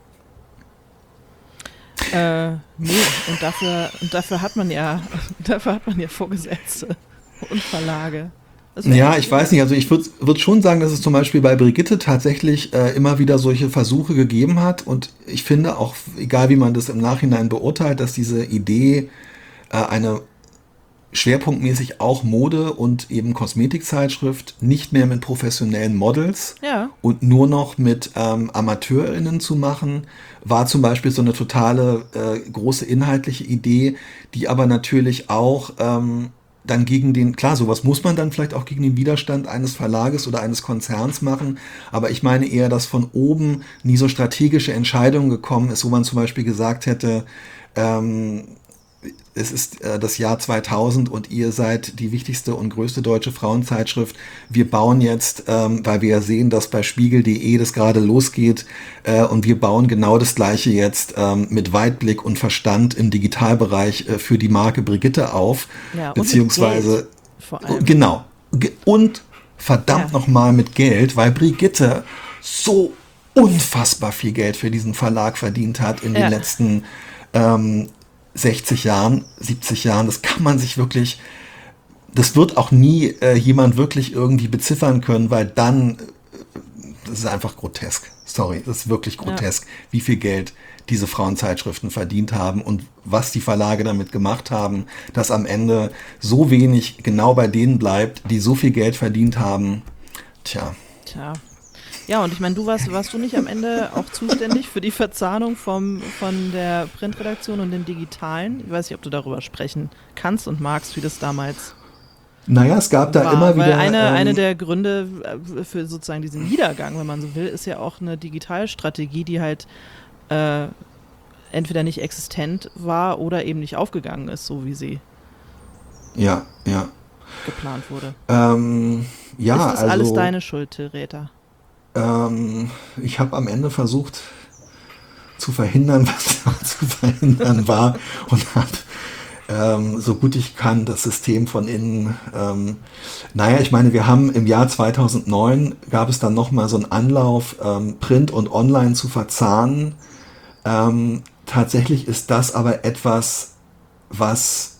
Äh, nee, und dafür, und dafür hat man ja, dafür hat man ja Vorgesetzte und Verlage. Ja, ich weiß nicht, also ich würde würd schon sagen, dass es zum Beispiel bei Brigitte tatsächlich äh, immer wieder solche Versuche gegeben hat und ich finde auch, egal wie man das im Nachhinein beurteilt, dass diese Idee äh, eine schwerpunktmäßig auch Mode und eben Kosmetikzeitschrift nicht mehr mit professionellen Models ja. und nur noch mit ähm, AmateurInnen zu machen, war zum Beispiel so eine totale äh, große inhaltliche Idee, die aber natürlich auch ähm, dann gegen den, klar, sowas muss man dann vielleicht auch gegen den Widerstand eines Verlages oder eines Konzerns machen, aber ich meine eher, dass von oben nie so strategische Entscheidungen gekommen ist, wo man zum Beispiel gesagt hätte, ähm, es ist äh, das Jahr zweitausend und ihr seid die wichtigste und größte deutsche Frauenzeitschrift. Wir bauen jetzt, ähm, weil wir ja sehen, dass bei Spiegel punkt de das gerade losgeht äh, und wir bauen genau das Gleiche jetzt ähm, mit Weitblick und Verstand im Digitalbereich äh, für die Marke Brigitte auf. Ja, beziehungsweise, vor allem. Genau. Und verdammt Ja. nochmal mit Geld, weil Brigitte so unfassbar viel Geld für diesen Verlag verdient hat in Ja. den letzten ähm, sechzig Jahren, siebzig Jahren, das kann man sich wirklich, das wird auch nie äh, jemand wirklich irgendwie beziffern können, weil dann, äh, das ist einfach grotesk. Sorry, das ist wirklich grotesk, ja. wie viel Geld diese Frauenzeitschriften verdient haben und was die Verlage damit gemacht haben, dass am Ende so wenig genau bei denen bleibt, die so viel Geld verdient haben. Tja. Tja. Ja, und ich meine, du warst, warst du nicht am Ende auch zuständig für die Verzahnung vom, von der Printredaktion und dem Digitalen? Ich weiß nicht, ob du darüber sprechen kannst und magst, wie das damals Naja, es gab da war. immer wieder... Weil eine, ähm, eine der Gründe für sozusagen diesen Niedergang, wenn man so will, ist ja auch eine Digitalstrategie, die halt äh, entweder nicht existent war oder eben nicht aufgegangen ist, so wie sie ja, ja. geplant wurde. Ähm, ja, ist das also, alles deine Schuld, Theresa? Ähm, ich habe am Ende versucht zu verhindern, was da zu verhindern war und habe ähm, so gut ich kann das System von innen. Ähm, naja, ich meine, wir haben im Jahr zweitausendneun gab es dann nochmal so einen Anlauf, ähm, Print und Online zu verzahnen. Ähm, tatsächlich ist das aber etwas, was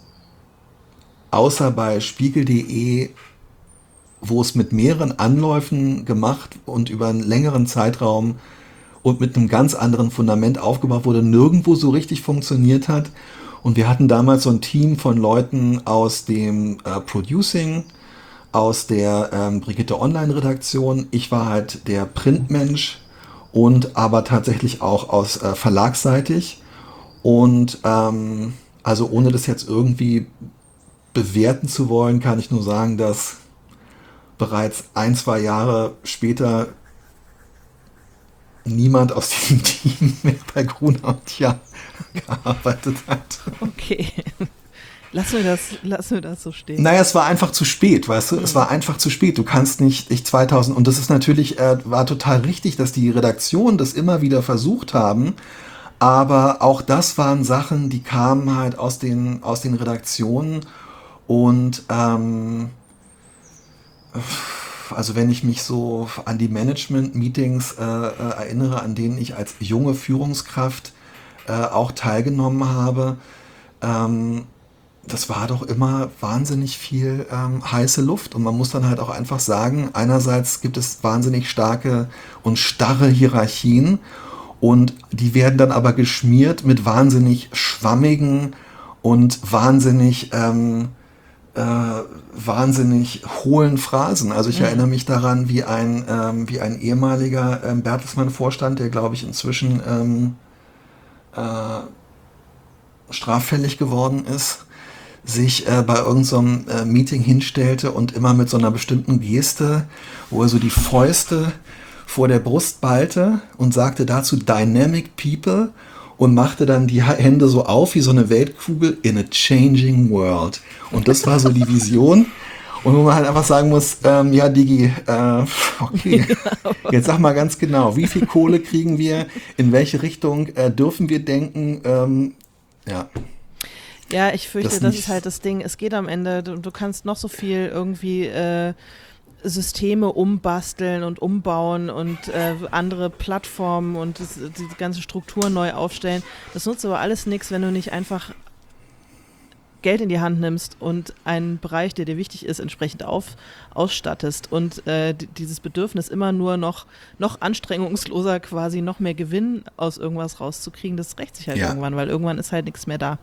außer bei Spiegel punkt de, wo es mit mehreren Anläufen gemacht und über einen längeren Zeitraum und mit einem ganz anderen Fundament aufgebaut wurde, nirgendwo so richtig funktioniert hat. Und wir hatten damals so ein Team von Leuten aus dem äh, Producing, aus der ähm, Brigitte Online-Redaktion. Ich war halt der Printmensch und aber tatsächlich auch aus äh, verlagsseitig. Und ähm, also ohne das jetzt irgendwie bewerten zu wollen, kann ich nur sagen, dass bereits ein, zwei Jahre später niemand aus diesem Team mehr bei Gruner und Jahr gearbeitet hat. Okay. Lass mir das, lass mir das so stehen. Naja, es war einfach zu spät, weißt du? Mhm. Es war einfach zu spät. Du kannst nicht, ich zweitausend, und das ist natürlich, äh, war total richtig, dass die Redaktionen das immer wieder versucht haben, aber auch das waren Sachen, die kamen halt aus den, aus den Redaktionen und ähm, also wenn ich mich so an die Management-Meetings äh, äh, erinnere, an denen ich als junge Führungskraft äh, auch teilgenommen habe, ähm, das war doch immer wahnsinnig viel ähm, heiße Luft. Und man muss dann halt auch einfach sagen, einerseits gibt es wahnsinnig starke und starre Hierarchien und die werden dann aber geschmiert mit wahnsinnig schwammigen und wahnsinnig, ähm, äh, wahnsinnig hohlen Phrasen. Also ich Mhm. erinnere mich daran, wie ein, ähm, wie ein ehemaliger ähm, Bertelsmann-Vorstand, der glaube ich inzwischen ähm, äh, straffällig geworden ist, sich äh, bei irgendeinem so einem, äh, Meeting hinstellte und immer mit so einer bestimmten Geste, wo er so die Fäuste vor der Brust ballte und sagte dazu Dynamic People und machte dann die Ha- Hände so auf wie so eine Weltkugel in a changing world. Und das war so die Vision. Und wo man halt einfach sagen muss, ähm, ja, Digi, äh, okay, jetzt sag mal ganz genau, wie viel Kohle kriegen wir, in welche Richtung äh, dürfen wir denken, ähm, ja. Ja, ich fürchte, Das das nicht. ist halt das Ding. Es geht am Ende, du, du kannst noch so viel irgendwie äh, Systeme umbasteln und umbauen und äh, andere Plattformen und das, die ganze Struktur neu aufstellen. Das nutzt aber alles nichts, wenn du nicht einfach Geld in die Hand nimmst und einen Bereich, der dir wichtig ist, entsprechend auf, ausstattest und äh, d- dieses Bedürfnis immer nur noch, noch anstrengungsloser quasi noch mehr Gewinn aus irgendwas rauszukriegen, das rächt sich halt Ja. irgendwann, weil irgendwann ist halt nichts mehr da.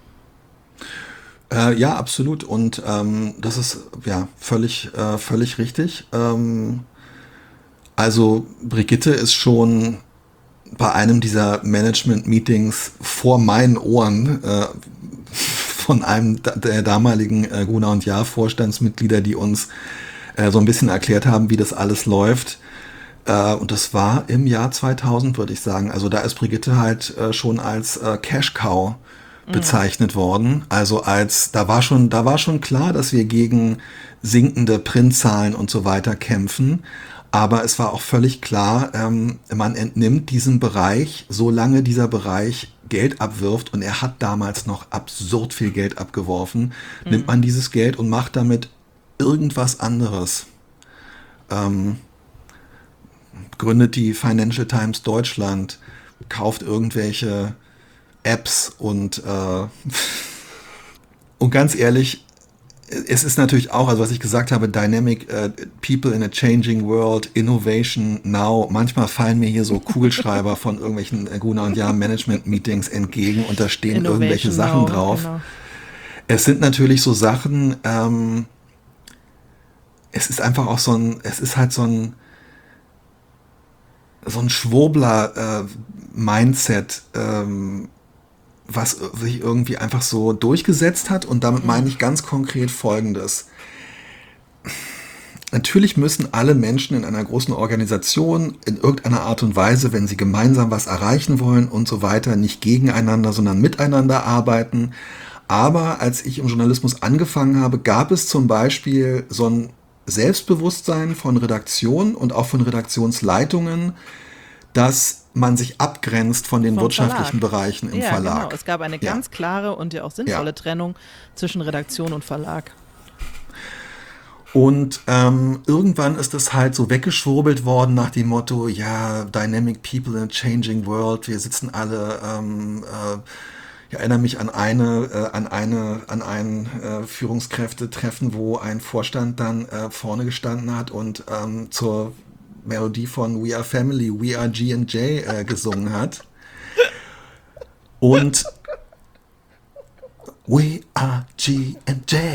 Äh, ja, absolut. Und ähm, das ist ja völlig, äh, völlig richtig. Ähm, also Brigitte ist schon bei einem dieser Management-Meetings vor meinen Ohren äh, von einem da- der damaligen äh, Gruner und Jahr Vorstandsmitglieder, die uns äh, so ein bisschen erklärt haben, wie das alles läuft. Äh, und das war im Jahr zweitausend, würde ich sagen. Also da ist Brigitte halt äh, schon als äh, Cash Cow bezeichnet worden. Also als da war schon, da war schon klar, dass wir gegen sinkende Printzahlen und so weiter kämpfen. Aber es war auch völlig klar, ähm, man entnimmt diesem Bereich, solange dieser Bereich Geld abwirft, und er hat damals noch absurd viel Geld abgeworfen, nimmt man dieses Geld und macht damit irgendwas anderes. Ähm, gründet die Financial Times Deutschland, kauft irgendwelche Apps und äh, und ganz ehrlich, es ist natürlich auch, also was ich gesagt habe, Dynamic äh, People in a Changing World, Innovation Now. Manchmal fallen mir hier so Kugelschreiber von irgendwelchen äh, Gruner und Jahr Management Meetings entgegen und da stehen irgendwelche Innovation Sachen now, drauf. genau. Es sind natürlich so Sachen, ähm, es ist einfach auch so ein, es ist halt so ein, so ein Schwurbler-Mindset, ähm, was sich irgendwie einfach so durchgesetzt hat. Und damit meine ich ganz konkret Folgendes. Natürlich müssen alle Menschen in einer großen Organisation in irgendeiner Art und Weise, wenn sie gemeinsam was erreichen wollen und so weiter, nicht gegeneinander, sondern miteinander arbeiten. Aber als ich im Journalismus angefangen habe, gab es zum Beispiel so ein Selbstbewusstsein von Redaktionen und auch von Redaktionsleitungen, dass man sich abgrenzt von den Vom wirtschaftlichen Verlag. Bereichen im Ja, Verlag. genau. Es gab eine Ja. ganz klare und ja auch sinnvolle Ja. Trennung zwischen Redaktion und Verlag. Und ähm, irgendwann ist es halt so weggeschwurbelt worden nach dem Motto, ja, Dynamic People in a Changing World, wir sitzen alle, ähm, äh, ich erinnere mich an eine, äh, an eine, an ein äh, Führungskräftetreffen, wo ein Vorstand dann äh, vorne gestanden hat und ähm, zur Melodie von We Are Family, We Are G and J äh, gesungen hat. Und We Are G and J.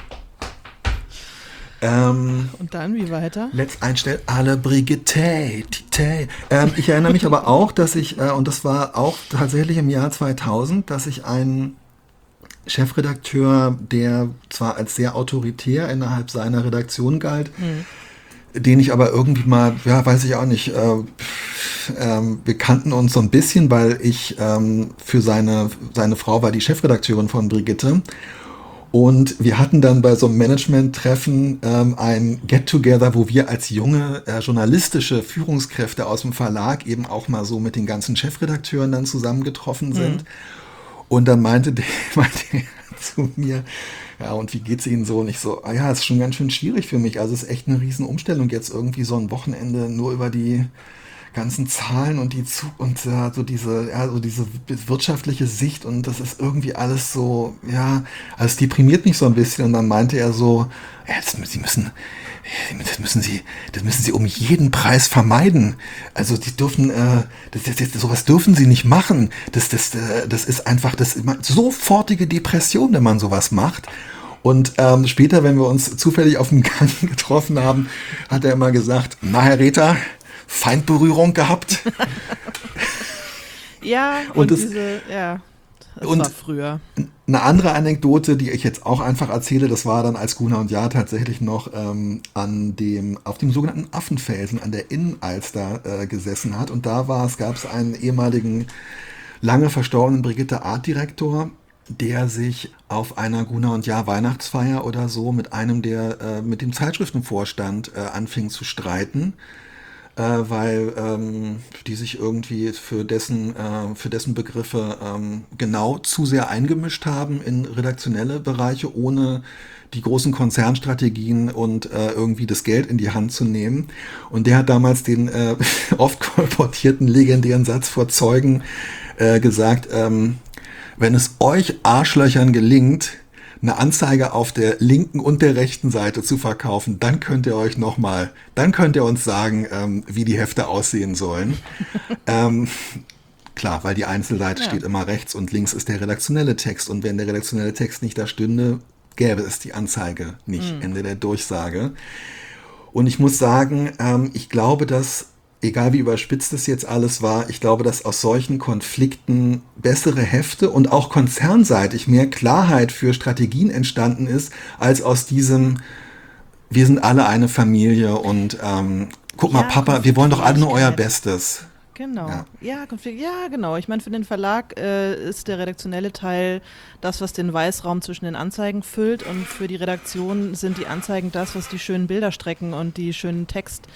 Ähm, Und dann, wie weiter? Let's einstellen, alle Brigitte. Tite. Ähm, ich erinnere mich aber auch, dass ich, äh, und das war auch tatsächlich im Jahr zweitausend, dass ich einen Chefredakteur, der zwar als sehr autoritär innerhalb seiner Redaktion galt, den ich aber irgendwie mal, ja, weiß ich auch nicht, äh, ähm, wir kannten uns so ein bisschen, weil ich ähm, für seine, seine Frau war die Chefredakteurin von Brigitte. Und wir hatten dann bei so einem Management-Treffen ähm, ein Get-Together, wo wir als junge äh, journalistische Führungskräfte aus dem Verlag eben auch mal so mit den ganzen Chefredakteuren dann zusammengetroffen sind. Und dann meinte der, meinte er zu mir, ja, und wie geht's Ihnen so? Und ich so, ah ja, ist schon ganz schön schwierig für mich. Also es ist echt eine riesen Umstellung, jetzt irgendwie so ein Wochenende nur über die ganzen Zahlen und die Zug und ja, so diese, ja, so diese wirtschaftliche Sicht und das ist irgendwie alles so, ja, also es deprimiert mich so ein bisschen und dann meinte er so, ja, das, Sie müssen, das müssen Sie, das müssen Sie um jeden Preis vermeiden. Also Sie dürfen, äh, das, das, das, sowas dürfen Sie nicht machen. Das, das, äh, das ist einfach, das ist sofortige Depression, wenn man sowas macht. Und ähm, später, wenn wir uns zufällig auf dem Gang getroffen haben, hat er immer gesagt, na Herr Rether, Feindberührung gehabt. Ja, und, und das, diese, ja, das und war früher. Eine andere Anekdote, die ich jetzt auch einfach erzähle, das war dann, als Gunnar und Jahr tatsächlich noch ähm, an dem, auf dem sogenannten Affenfelsen an der Innenalster äh, gesessen hat. Und da war es, gab es einen ehemaligen, lange verstorbenen Brigitte Artdirektor, der sich auf einer Gunnar und Jahr Weihnachtsfeier oder so mit einem, der äh, mit dem Zeitschriftenvorstand äh, anfing zu streiten, äh, weil ähm, die sich irgendwie für dessen, äh, für dessen Begriffe ähm, genau zu sehr eingemischt haben in redaktionelle Bereiche, ohne die großen Konzernstrategien und äh, irgendwie das Geld in die Hand zu nehmen. Und der hat damals den äh, oft kolportierten legendären Satz vor Zeugen äh, gesagt, ähm, wenn es euch Arschlöchern gelingt, eine Anzeige auf der linken und der rechten Seite zu verkaufen, dann könnt ihr euch nochmal, dann könnt ihr uns sagen, ähm, wie die Hefte aussehen sollen. ähm, klar, weil die Einzelseite ja. steht immer rechts und links ist der redaktionelle Text. Und wenn der redaktionelle Text nicht da stünde, gäbe es die Anzeige nicht. Mhm. Ende der Durchsage. Und ich muss sagen, ähm, ich glaube, dass egal wie überspitzt es jetzt alles war, ich glaube, dass aus solchen Konflikten bessere Hefte und auch konzernseitig mehr Klarheit für Strategien entstanden ist, als aus diesem, wir sind alle eine Familie und ähm, guck ja, mal, Papa, wir wollen doch alle nur euer Bestes. Genau, ja, ja, Konflikt, ja genau. Ich meine, für den Verlag äh, ist der redaktionelle Teil das, was den Weißraum zwischen den Anzeigen füllt und für die Redaktion sind die Anzeigen das, was die schönen Bilderstrecken und die schönen Text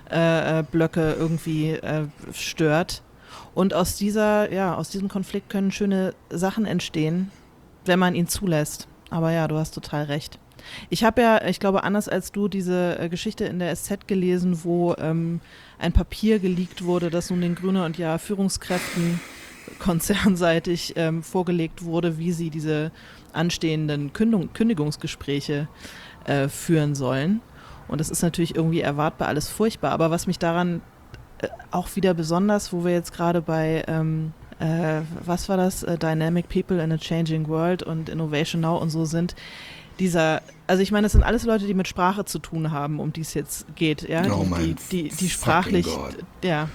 Äh, Blöcke irgendwie äh, stört. Und aus dieser, ja, aus diesem Konflikt können schöne Sachen entstehen, wenn man ihn zulässt. Aber ja, du hast total recht. Ich habe ja, ich glaube, anders als du, diese äh, Geschichte in der S Z gelesen, wo ähm, ein Papier geleakt wurde, das nun den Grüne und ja Führungskräften konzernseitig ähm, vorgelegt wurde, wie sie diese anstehenden Kündung, Kündigungsgespräche äh, führen sollen. Und das ist natürlich irgendwie erwartbar, alles furchtbar. Aber was mich daran äh, auch wieder besonders, wo wir jetzt gerade bei, ähm, äh, was war das, äh, Dynamic People in a Changing World und Innovation Now und so sind, dieser, also ich meine, das sind alles Leute, die mit Sprache zu tun haben, um die es jetzt geht. Ja? Oh die, die, die, die sprachlich, ja.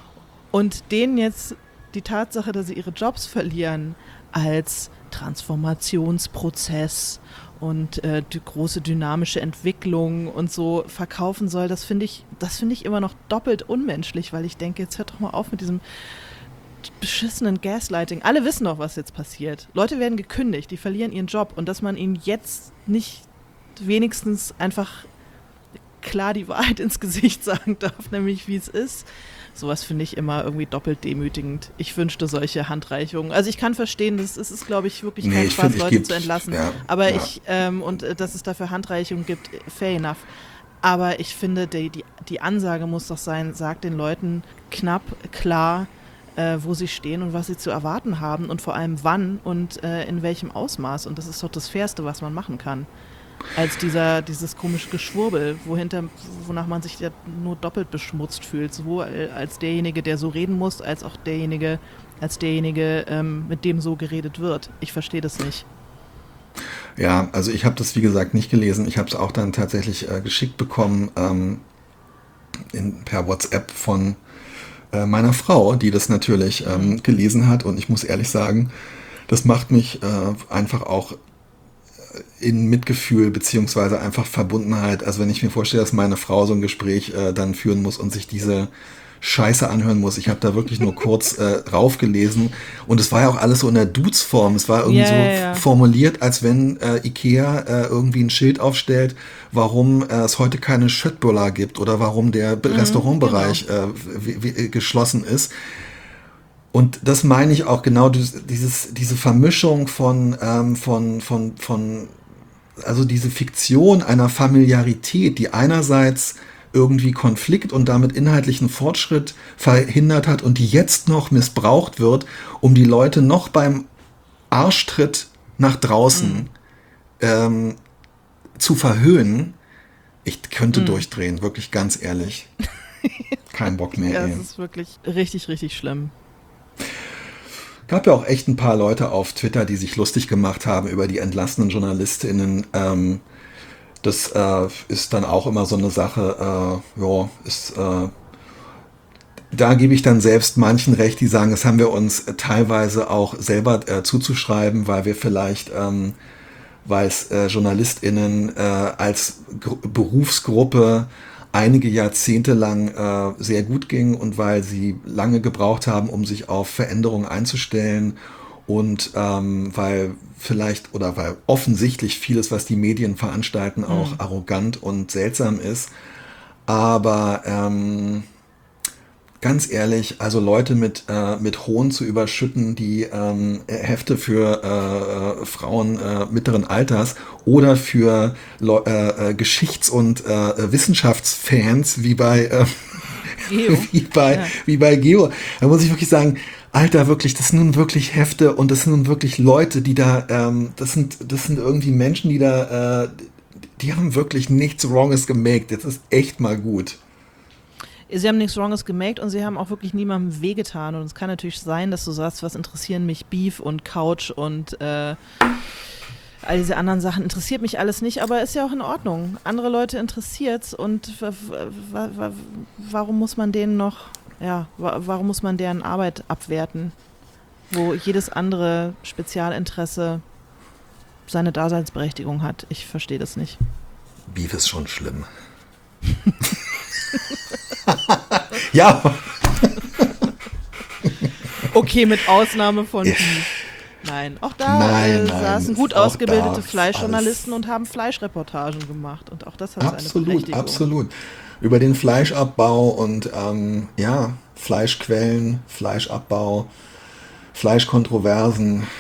Und denen jetzt die Tatsache, dass sie ihre Jobs verlieren, als Transformationsprozess und äh, die große dynamische Entwicklung und so verkaufen soll, das finde ich, das finde ich immer noch doppelt unmenschlich, weil ich denke, jetzt hört doch mal auf mit diesem beschissenen Gaslighting. Alle wissen doch, was jetzt passiert. Leute werden gekündigt, die verlieren ihren Job und dass man ihnen jetzt nicht wenigstens einfach klar die Wahrheit ins Gesicht sagen darf, nämlich wie es ist. Sowas finde ich immer irgendwie doppelt demütigend. Ich wünschte solche Handreichungen. Also ich kann verstehen, das ist, ist glaube ich, wirklich kein nee, Spaß, find, Leute gibt, zu entlassen. Ja, aber ja. ich, ähm, und äh, dass es dafür Handreichungen gibt, fair enough. Aber ich finde, die, die, die Ansage muss doch sein, sagt den Leuten knapp, klar, äh, wo sie stehen und was sie zu erwarten haben und vor allem wann und äh, in welchem Ausmaß. Und das ist doch das Fairste, was man machen kann. Als dieser, dieses komische Geschwurbel, wohinter, wonach man sich ja nur doppelt beschmutzt fühlt, sowohl als derjenige, der so reden muss, als auch derjenige, als derjenige, ähm, mit dem so geredet wird. Ich verstehe das nicht. Ja, also ich habe das wie gesagt nicht gelesen. Ich habe es auch dann tatsächlich äh, geschickt bekommen ähm, in, per WhatsApp von äh, meiner Frau, die das natürlich ähm, gelesen hat. Und ich muss ehrlich sagen, das macht mich äh, einfach auch in Mitgefühl beziehungsweise einfach Verbundenheit. Also wenn ich mir vorstelle, dass meine Frau so ein Gespräch äh, dann führen muss und sich diese Scheiße anhören muss. Ich habe da wirklich nur kurz äh, raufgelesen und es war ja auch alles so in der Dudes-Form. Es war irgendwie yeah, so yeah, yeah. formuliert, als wenn äh, Ikea äh, irgendwie ein Schild aufstellt, warum äh, es heute keine Schöttbullar gibt oder warum der mhm, Restaurantbereich genau. äh, w- w- geschlossen ist. Und das meine ich auch genau, dieses, diese Vermischung von, ähm, von, von, von, also diese Fiktion einer Familiarität, die einerseits irgendwie Konflikt und damit inhaltlichen Fortschritt verhindert hat und die jetzt noch missbraucht wird, um die Leute noch beim Arschtritt nach draußen mhm. ähm, zu verhöhnen. Ich könnte mhm. durchdrehen, wirklich ganz ehrlich. Kein Bock mehr. Ja, ey. das ist wirklich richtig, richtig schlimm. Gab ja auch echt ein paar Leute auf Twitter, die sich lustig gemacht haben über die entlassenen JournalistInnen. Ähm, das äh, ist dann auch immer so eine Sache, äh, ja, ist, äh, da gebe ich dann selbst manchen recht, die sagen, das haben wir uns teilweise auch selber äh, zuzuschreiben, weil wir vielleicht, ähm, weil es äh, JournalistInnen äh, als Gru- Berufsgruppe einige Jahrzehnte lang äh, sehr gut ging und weil sie lange gebraucht haben, um sich auf Veränderungen einzustellen und ähm, weil vielleicht oder weil offensichtlich vieles, was die Medien veranstalten, auch mhm. arrogant und seltsam ist. Aber ähm, ganz ehrlich, also Leute mit, äh, mit Hohn zu überschütten, die ähm, Hefte für äh, Frauen äh, mittleren Alters oder für Le- äh, Geschichts- und äh, Wissenschaftsfans wie bei, äh, wie bei, ja. wie bei Geo, da muss ich wirklich sagen, Alter, wirklich, das sind nun wirklich Hefte und das sind nun wirklich Leute, die da, ähm, das sind, das sind irgendwie Menschen, die da, äh, die haben wirklich nichts Wronges gemaked. Das ist echt mal gut. Sie haben nichts Wronges gemaked und sie haben auch wirklich niemandem wehgetan. Und es kann natürlich sein, dass du sagst, was interessieren mich Beef und Couch und äh, all diese anderen Sachen interessiert mich alles nicht, aber ist ja auch in Ordnung. Andere Leute interessiert's und w- w- w- warum muss man denen noch, ja, w- warum muss man deren Arbeit abwerten, wo jedes andere Spezialinteresse seine Daseinsberechtigung hat? Ich verstehe das nicht. Beef ist schon schlimm. Ja. Okay, mit Ausnahme von Beef. Nein, auch da nein, äh, nein, saßen gut ausgebildete da Fleischjournalisten und haben Fleischreportagen gemacht. Und auch das hat absolut, seine Berechtigung. Absolut, über den Fleischabbau und ähm, ja, Fleischquellen, Fleischabbau, Fleischkontroversen.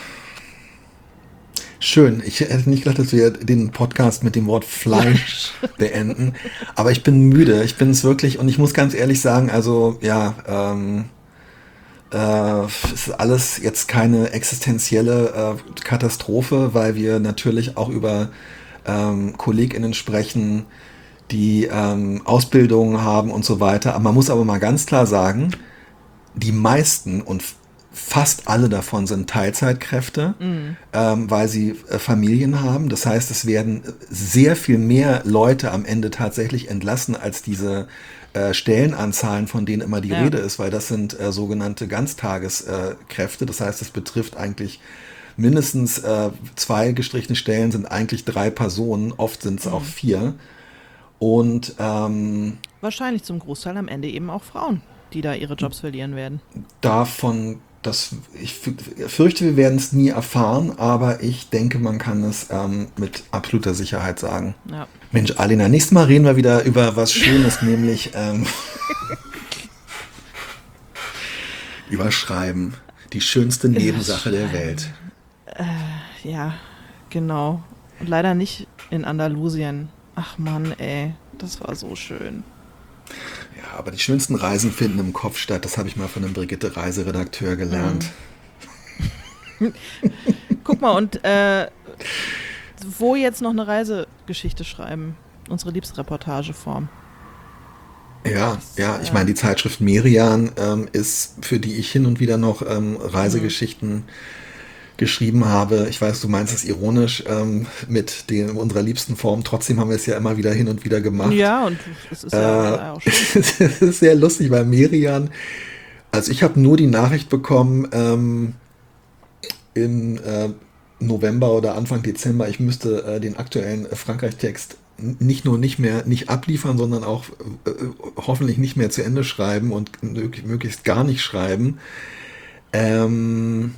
Schön. Ich hätte nicht gedacht, dass wir den Podcast mit dem Wort Fleisch beenden. Aber ich bin müde. Ich bin es wirklich. Und ich muss ganz ehrlich sagen, also ja, ähm, äh, es ist alles jetzt keine existenzielle äh, Katastrophe, weil wir natürlich auch über ähm, KollegInnen sprechen, die ähm, Ausbildungen haben und so weiter. Aber man muss aber mal ganz klar sagen, die meisten und fast alle davon sind Teilzeitkräfte, mhm. ähm, weil sie äh, Familien haben. Das heißt, es werden sehr viel mehr Leute am Ende tatsächlich entlassen als diese äh, Stellenanzahlen, von denen immer die ja. Rede ist, weil das sind äh, sogenannte Ganztageskräfte. Das heißt, es betrifft eigentlich mindestens äh, zwei gestrichene Stellen, sind eigentlich drei Personen, oft sind es mhm. auch vier. Und ähm, wahrscheinlich zum Großteil am Ende eben auch Frauen, die da ihre Jobs verlieren werden. Davon, das, ich fürchte, wir werden es nie erfahren, aber ich denke, man kann es ähm, mit absoluter Sicherheit sagen. Ja. Mensch, Alina, nächstes Mal reden wir wieder über was Schönes, nämlich ähm, über Schreiben. Die schönste Nebensache der Welt. Äh, ja, genau. Und leider nicht in Andalusien. Ach Mann, ey, das war so schön. Ja, aber die schönsten Reisen finden im Kopf statt. Das habe ich mal von einem Brigitte-Reiseredakteur gelernt. Mhm. Guck mal, und äh, wo jetzt noch eine Reisegeschichte schreiben? Unsere liebste Reportageform. Ja, das, ja, ich meine, die Zeitschrift Merian ähm, ist, für die ich hin und wieder noch ähm, Reisegeschichten mhm. geschrieben habe. Ich weiß, du meinst es ironisch ähm, mit den, unserer liebsten Form. Trotzdem haben wir es ja immer wieder hin und wieder gemacht. Ja, und es ist ja äh, auch schön. Es ist sehr lustig bei Merian. Also ich habe nur die Nachricht bekommen ähm, im äh, November oder Anfang Dezember, ich müsste äh, den aktuellen äh, Frankreich-Text nicht nur nicht mehr nicht abliefern, sondern auch äh, hoffentlich nicht mehr zu Ende schreiben und mög- möglichst gar nicht schreiben. Ähm,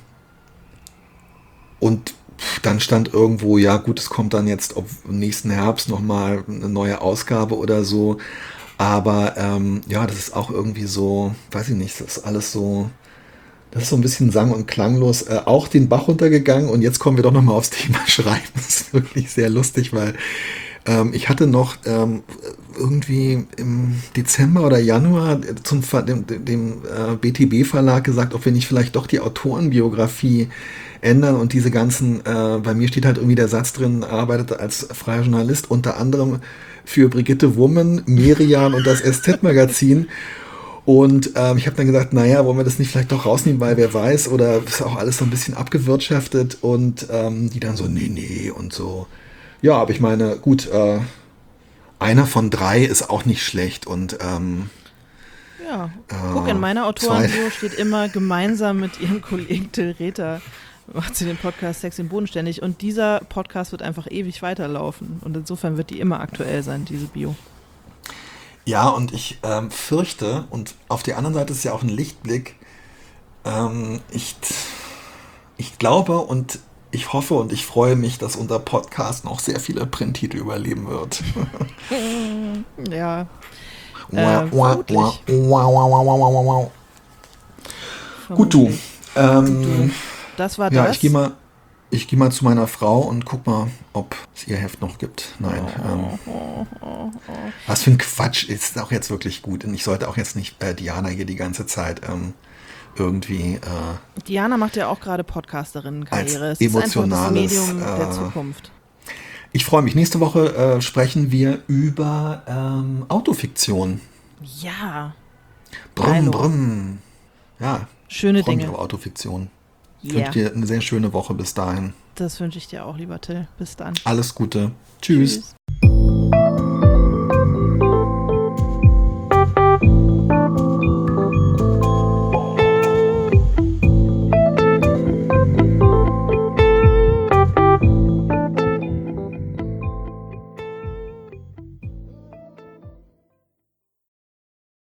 Und dann stand irgendwo, ja gut, es kommt dann jetzt ob nächsten Herbst nochmal eine neue Ausgabe oder so. Aber ähm, ja, das ist auch irgendwie so, weiß ich nicht, das ist alles so, das ist so ein bisschen sang- und klanglos. Äh, auch den Bach runtergegangen und jetzt kommen wir doch nochmal aufs Thema Schreiben. Das ist wirklich sehr lustig, weil ähm, ich hatte noch ähm, irgendwie im Dezember oder Januar zum Ver dem, dem äh, B T B-Verlag gesagt, ob wir nicht vielleicht doch die Autorenbiografie ändern und diese ganzen, äh, bei mir steht halt irgendwie der Satz drin, arbeitete als freier Journalist unter anderem für Brigitte Wummen, Merian und das S Z-Magazin. Und ähm, ich habe dann gesagt, naja, wollen wir das nicht vielleicht doch rausnehmen, weil wer weiß, oder ist auch alles so ein bisschen abgewirtschaftet und ähm, die dann so, nee, nee und so. Ja, aber ich meine, gut, äh, einer von drei ist auch nicht schlecht und ähm, ja, guck, in meiner Autorenbio steht immer gemeinsam mit ihrem Kollegen Till Rether macht sie den Podcast Sex im Bodenständig und dieser Podcast wird einfach ewig weiterlaufen und insofern wird die immer aktuell sein, diese Bio. ja, und ich ähm, fürchte, und auf der anderen Seite ist ja auch ein Lichtblick, ähm, ich, ich glaube und ich hoffe und ich freue mich, dass unser Podcast noch sehr viele Printtitel überleben wird. Ja. Wow, Äh, wow, vermutlich. wow, wow, wow, wow, wow, wow. Gut, du. Ähm, Das war ja, das. ich gehe mal, ich gehe mal zu meiner Frau und guck mal, ob es ihr Heft noch gibt. Nein. Ähm, was für ein Quatsch, ist auch jetzt wirklich gut. Und ich sollte auch jetzt nicht äh, Diana hier die ganze Zeit ähm, irgendwie äh, Diana macht ja auch gerade Podcasterinnenkarriere. als Es ist einfach das emotionales, Medium der äh, Zukunft. Ich freue mich. Nächste Woche äh, sprechen wir über ähm, Autofiktion. Ja. Brumm, Geilo. brumm. Ja, Schöne ich freue mich Dinge. auf Autofiktion. Ich Yeah. wünsche dir eine sehr schöne Woche bis dahin. Das wünsche ich dir auch, lieber Till. Bis dann. Alles Gute. Tschüss. Tschüss.